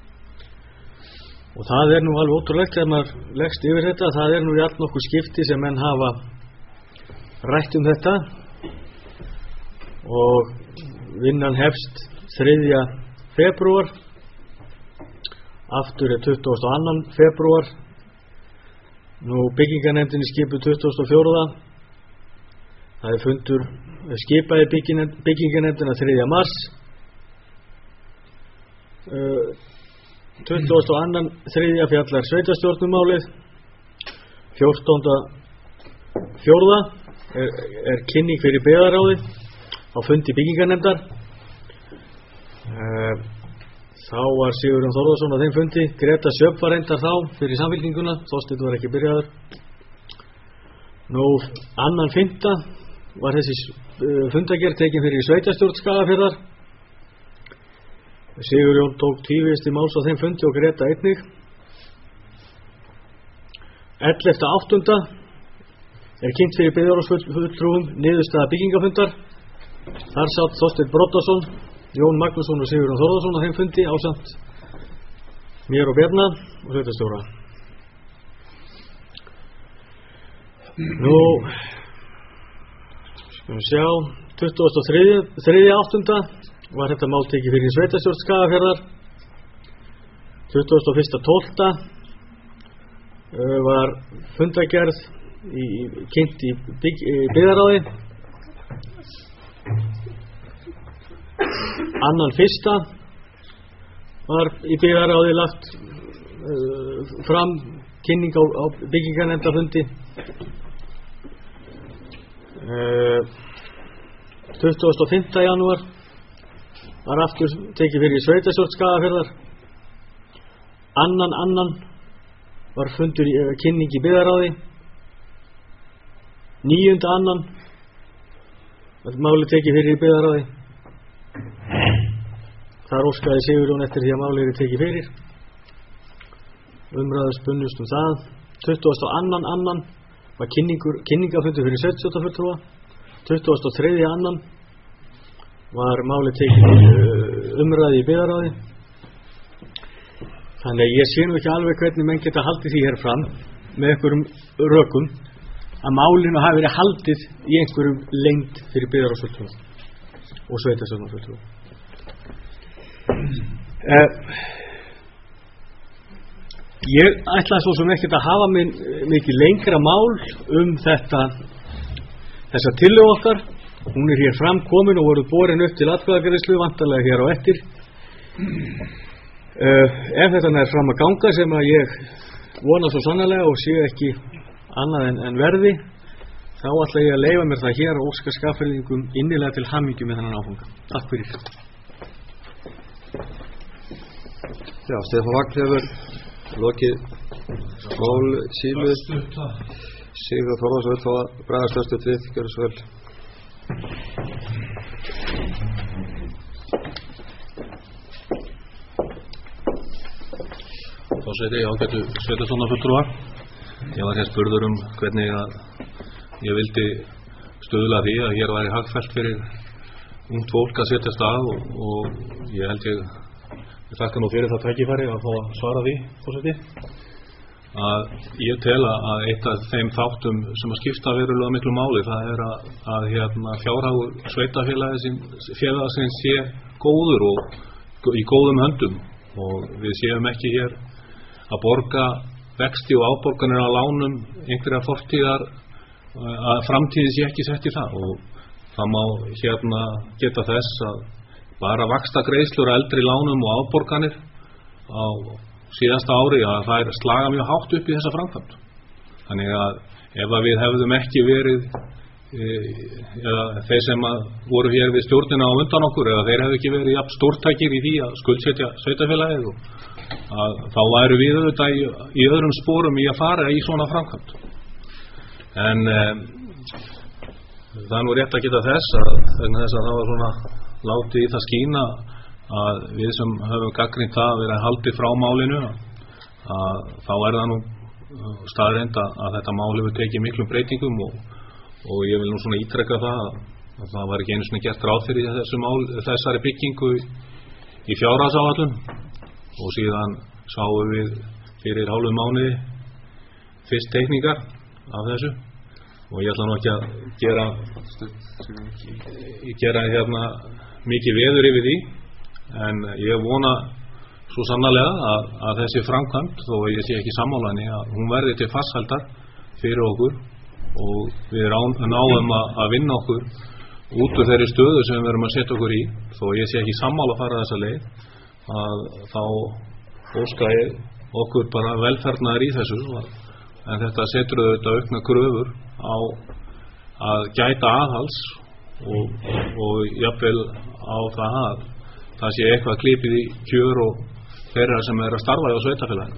[SPEAKER 2] Og það er nú alveg ótrúlegt þegar maður leggst yfir þetta. Það er nú jafn nokkuð skipti sem menn hafa rætt um þetta og vinnan hefst þriðja febrúar, aftur er tuttugasta og annan febrúar. Nú byggingarnefndinni skipuð tuttugasta og fjórða. Það er fundur skipaði byggingarnefndina þriðja mars. uh, tuttugasta og annan þriðja fjallar sveitarstjórnumálið. fjórtánda fjórða er, er kynning fyrir byggðarráði á fundi byggingarnefndar. uh, þá var Sigurjón Þórðarson á þeim fundi. Greta Sjöfn var reyndar þá fyrir Samfylkinguna, Þorsteinn var ekki byrjaður. Nú annan fimmta var þessi uh, fundagerð tekin fyrir sveitarstjórn Skagafjarðar. Sigurjón tók tvívegis til máls á þeim fundi og Greta einnig. ellefta áttunda er kynnt fyrir byggðarráðsfulltrúum niðurstaða byggingafundar. Þar sátt Þorsteinn Broddason, Jón Magnússon og Sigurjón Þórðarson á þeim fundi ásamt mér og Bjarna og sveitarstjóra. Nú skulum sjá, tuttugasta og þriðja áttunda var þetta mál tekið fyrir sveitarstjórn Skagafjarðar. tuttugasta og fyrsta tólfta var fundagerð í, kynnt í bygg, byggðarráði. Annan fyrsta var í byggðarráði lagt uh, fram kynning á, á byggingarnefndarfundi. uh, tuttugasta og fimmta janúar var aftur tekið fyrir sveitarstjórn Skagafjarðar. Annan annan var fundur í, uh, kynning í byggðarráði. Níunda annan var máli tekið fyrir í byggðarráði. Þar óskaði Sigurjón eftir því að máli er tekið fyrir. Umræður spunnust um það. tuttugasta og annan annan var kynningafundur fyrir sveitarstjórnarfulltrúa. tuttugasta og þriðja annan var máli tekið uh, umræði í byggðarráði. Þannig að ég sé nú ekki alveg hvernig menn geta haldið því hér fram með einhverjum rökum að málinu hafi verið haldið í einhverjum lengd fyrir byggðarráðsfulltrúa og sveitarstjórnarfulltrúa. Uh, ég ætla svo sem ekkert að hafa minn mikið lengra mál um þetta þessa tillögu okkar. Hún er hér fram komin og voru borin upp til atkvæðagreiðslu vantarlega hér á eftir. Uh, ef þetta nær fram að ganga sem að ég vona svo sannarlega og sé ekki annað en, en verði, þá ætla ég að leyfa mér það hér og óska Skagfirðingum innilega til hamingju með þennan áfanga. Takk fyrir.
[SPEAKER 1] Já, Stefán Vagn hefur lokið mál sínu. Sigurður Þórðarson vill fá að bregðast örstutt við. Gjörðu svo vel.
[SPEAKER 4] Forseti, ágætu sveitarstjórnarfulltrúar. Ég var hér spurður um hvernig að ég vildi stuðla að því að hér væri hagfellt fyrir ungt fólk að setja stað og, og ég held ég ég þakka nú fyrir það tækifæri að fá að svara því, forseti, að ég tel að eitt af þeim þáttum sem að skipta verulega miklu máli, það er að, að hérna, fjárhagur sveitafélagsins sé góður og í góðum höndum og við séum ekki hér að borga vexti og áborganir á lánum einhverja fortíðar, að framtíði sé ekki sett í það og það má hérna geta þess að bara vaxtagreiðslur á eldri lánum og áborganir á síðasta ári að það er slaga mjög hátt upp í þessa framkvæmd. Þannig að ef að við hefðum ekki verið e, eða þeir sem að voru hér við stjórnina á undan okkur eða þeir hefðu ekki verið jafn stórtækir í því að skuldsetja sveitafélagið og að þá væru við auðvitað í, í öðrum sporum í að fara í svona framkvæmd. En e, það er nú rétt að geta þess að, þess að það var svona látið í það skína að við sem höfum gagnrýnt það að vera haldið frá málinu að þá er það nú staðreynd að þetta mál hefur tekið miklum breytingum og, og ég vil nú svona ítrekka það að það var ekki einu svona gert ráð fyrir þessu mál, þessari byggingu í fjárhagsáætlun og síðan sáum við fyrir hálfum mánuði fyrst teikningar af þessu og ég ætla nú ekki að gera gera hérna mikið veður yfir því en ég vona svo sannarlega að, að þessi framkvæmd, þó að ég sé ekki sammála henni, að hún verði til farsældar fyrir okkur og við náum að, að vinna okkur út úr þeirri stöðu sem við erum að setja okkur í, þó að ég sé ekki sammála að fara þessa leið, að þá óska ég okkur bara velferðnaðar í þessu, en þetta setur auðvitað aukna kröfur á að gæta aðhals og, og jafnvel á það að það sé eitthvað klipið í kjör og þeirra sem er að starfa á sveitafélaginu.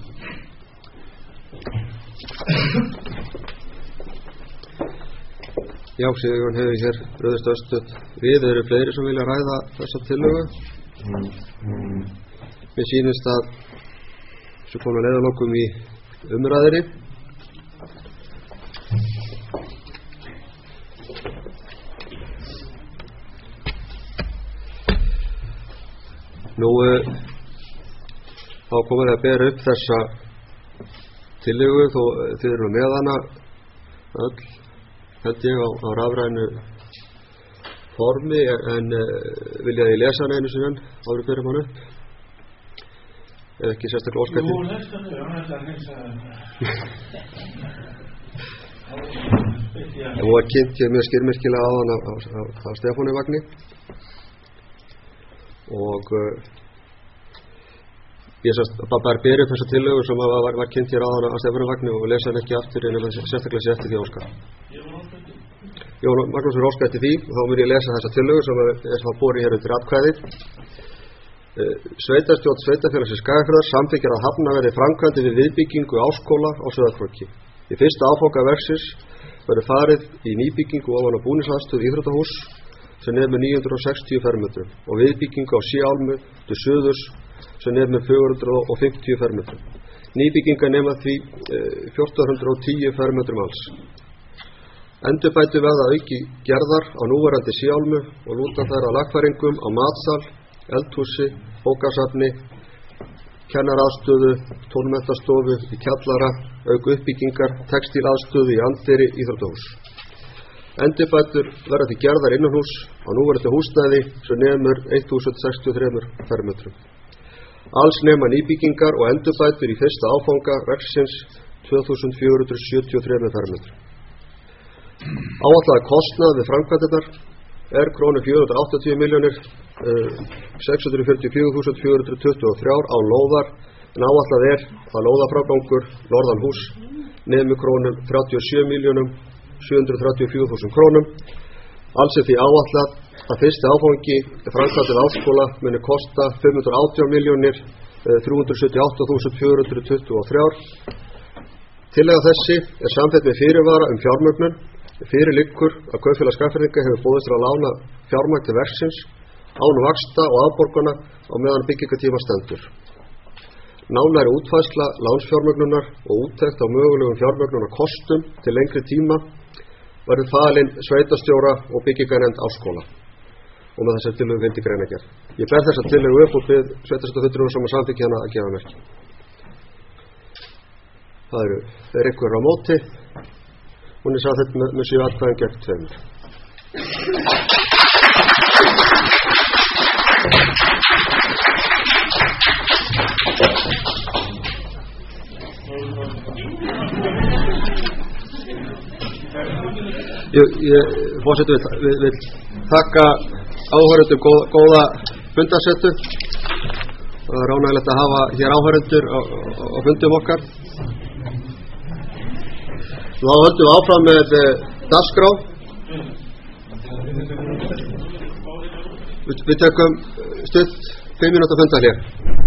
[SPEAKER 1] Já, Sigurjón hefur hér brugðist östuð við, eru fleiri sem vilja ræða þessa tillögu. Mér sýnist að svo komum við leiðalokum í umræðinni. Nú þá komum við að bera upp þessa tillögu þó þið eru með hana öll held ég á, á rafrænu formi en uh, vilja ég lesa hana einu sinni áður fyrir hann upp eða ekki sérstaklega óskætti. Jú, lesta þau, hann ætla að lesa það var kynnt ég mjög skýrmerkilega á hann á, á, á Stefáni Vagni og uh, ég sérst bara ber upp þessa tillögu sem var, var, var kynnt hér á hann á Stefáni Vagni og lesa hann ekki aftur en sérstaklega sé eftir því óskar. Jón Magnús er óskar eftir því og þá mun ég lesa þessa tillögu sem er það borið hér undir atkvæði. uh, Sveitarstjórn Sveitafélagsins Skagafjarðar samþykkir að hafna verði framkvæmdi við viðbyggingu áskóla á Sauðárkróki. Í fyrsta áfanga verksins verður farið í nýbyggingu ofan á búningsaðstöðu íþróttahúss sem nefnir níu hundruð sextíu fermetrum og viðbyggingu á Síálmu til suðurs sem nefnir fjögur hundruð fimmtíu fermetrum. Nýbygginga nefna því eh, fjórtán hundruð tíu fermetrum alls. Endurbætur verða auki gerðar á núverandi Síálmu og lúta þær að lagfæringum á matsal, eldhúsi, bókasafni, kennaraðstöðu, tónmenntastofu í kjallara, auk uppbyggingar, textílaðstöðu í anddyri íþróttahúss. Endurbætur verða því gerðar innanhúss á núverandi húsnæði sem nemur þúsund sextíu og þrjú fermetrum. Alls nema nýbyggingar og endurbætur í fyrsta áfanga verksins tvö þúsund fjögur hundruð sjötíu og þrjú fermetrum. Áætlaður kostnaður við framkvæmdirnar er krónu fjögur hundruð áttatíu milljónir sex hundruð fjörutíu og fjögur þúsund fjögur hundruð tuttugu og þrjú á lóðar en áætlað er að lóðafrágangur norðan hús nemi krónum þrjátíu og sjö milljónum sjö hundruð þrjátíu og fjögur þúsund krónum. Alls er því áætlað að fyrsti áfangi framkvæmdir áskóla muni kosta fimm hundruð og átján milljónir þrjú hundruð sjötíu og átta þúsund fjögur hundruð tuttugu og þrjú. Tillaga þessi er samþykkt með fyrirvara um fjármögnun. Fyrir liggur að Kaupfélag Skagfirðinga hefur boðist til að lána fjármagn til verksins án vaxta og afborgana á meðan byggingatíma stendur. Nánari útfærsla lánsfjármögnunar og úttekt á mögulegum fjármögnunarkostum til lengri tíma verður falin sveitarstjóra og byggingarnefnd Árskóla og með þessar tillögu fylgdi greinargerð. Ég ber þessar tillögu upp og bið sveitarstjórnarfulltrúa sem að samþykkja hana að gefa merki. Það eru þeir einhverjir á móti og ég sagði þetta með, með sjö atkvæðum gegn tveimur. Ég, ég fórseti vil, vil, vil þakka áhörundum góða, góða fundarsettu. Það er ánægilegt að hafa hér áhörundur á, á, á fundum okkar. Þá höldum við áfram með dagskrá. Við, við tökum stutt fimm mínúta fundar hér.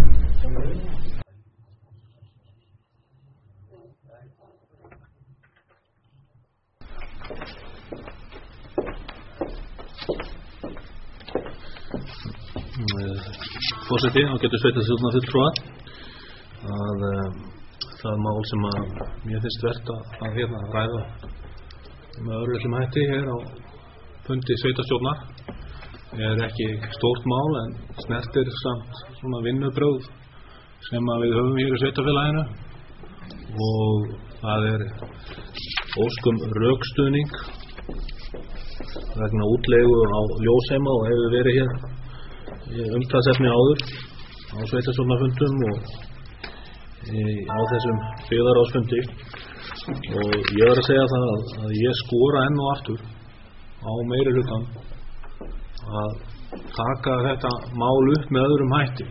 [SPEAKER 4] Forseti, þá getur sveitarstjórnarfulltrúar að uh, það mál sem að mér finnst vert að, að hérna ræða með öðruvísum hætti hér á fundi sveitarstjórnar er ekki stórt mál en snertir samt svona vinnubrögð sem að við höfum hér í sveitarfélaginu og það er óskum rökstuðning vegna útleigu á ljósheima og hefur verið hér umtalsefni áður á sveitarstjórnarfundum og í, á þessum byggðarráðsfundi og ég verð að segja það að, að ég skora enn og aftur á meirihlutann að taka þetta mál upp með öðrum hætti.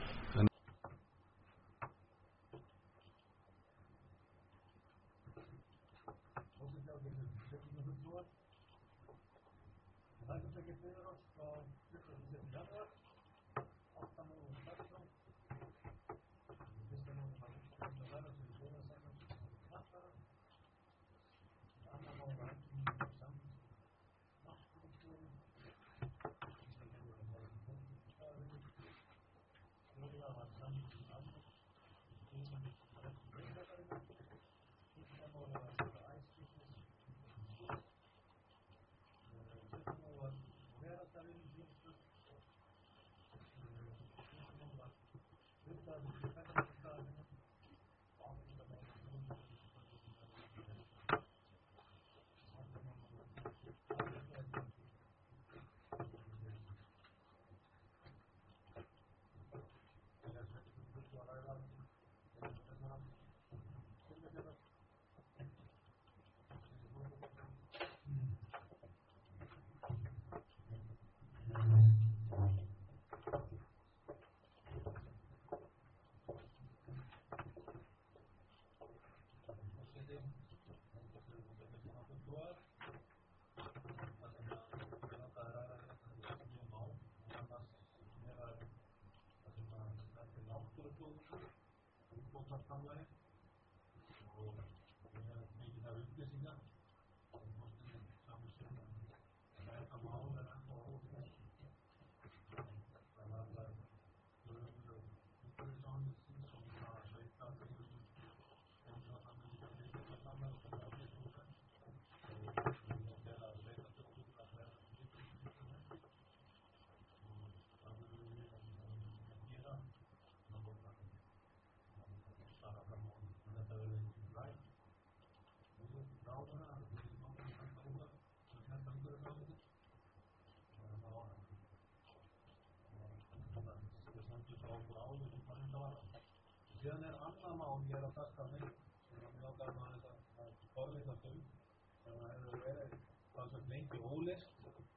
[SPEAKER 8] Síðan er annað mál hér á dagskránni sem við ákvæðum að þetta forvitnast um sem hefur verið talsvert lengi óleyst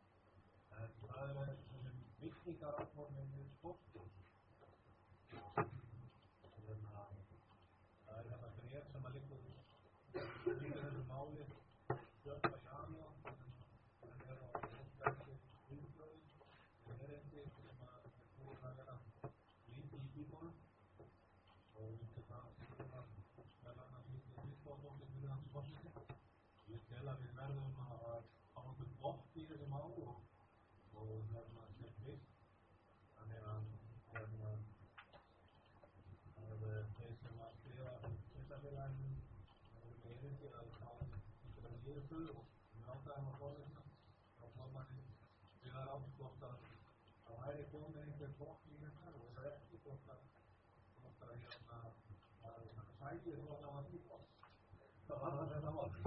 [SPEAKER 8] en það er þessum byggingaráformum við sportið. Það er þetta bréf sem að liggur í þessu máli sjötta janúar sem er á óskætti viðbröðum sem er eftir sem að er búin að vera líti í bíbónum og við til það að vel annars lítið viðbóðbókið fyrir hans forseti. Ég tel að við verðum að hafa okkur gott í þessi mál og, og hérna sér fyrst. Þannig að hérna að þeir sem að skrifa sveitarfélaginu eru með erindi að fá einhverja niðurstöðu og Ég áttaði maður fórðina á formanni við að áskóta að væri komið einhver bók í þetta og það er ekki bók að bók að hérna að sælir og það var nýbók. Það var það þetta var.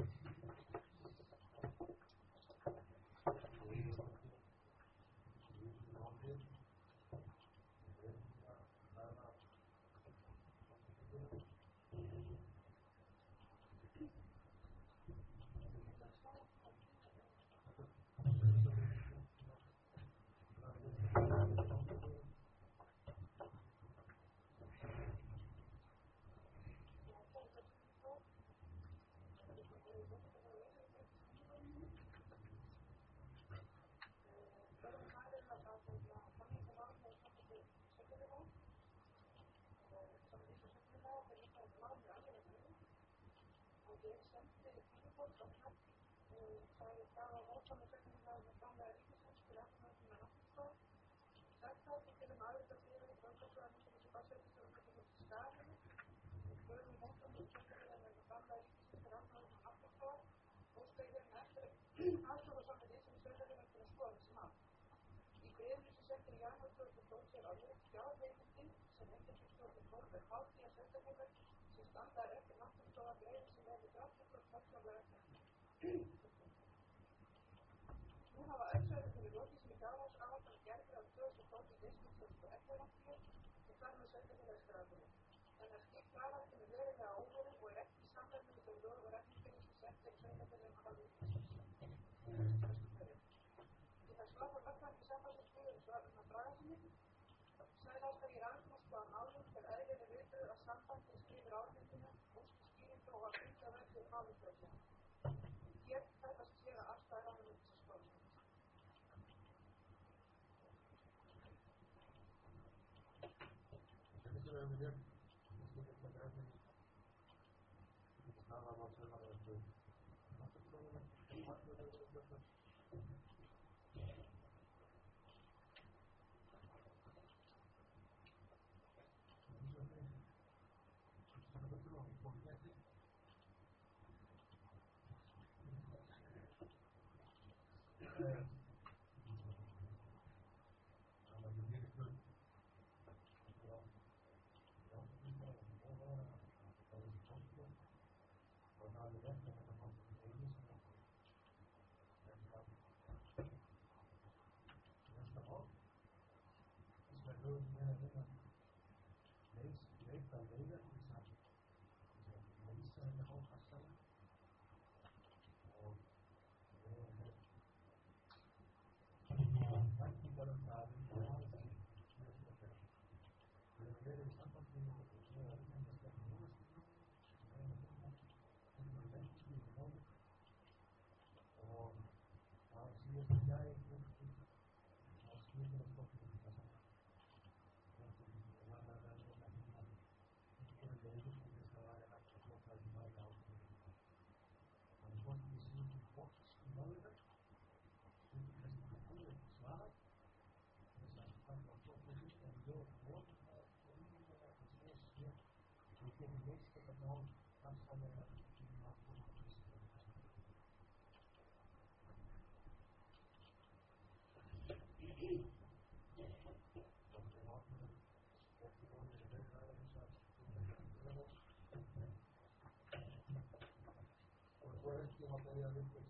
[SPEAKER 1] Recuerden que materia de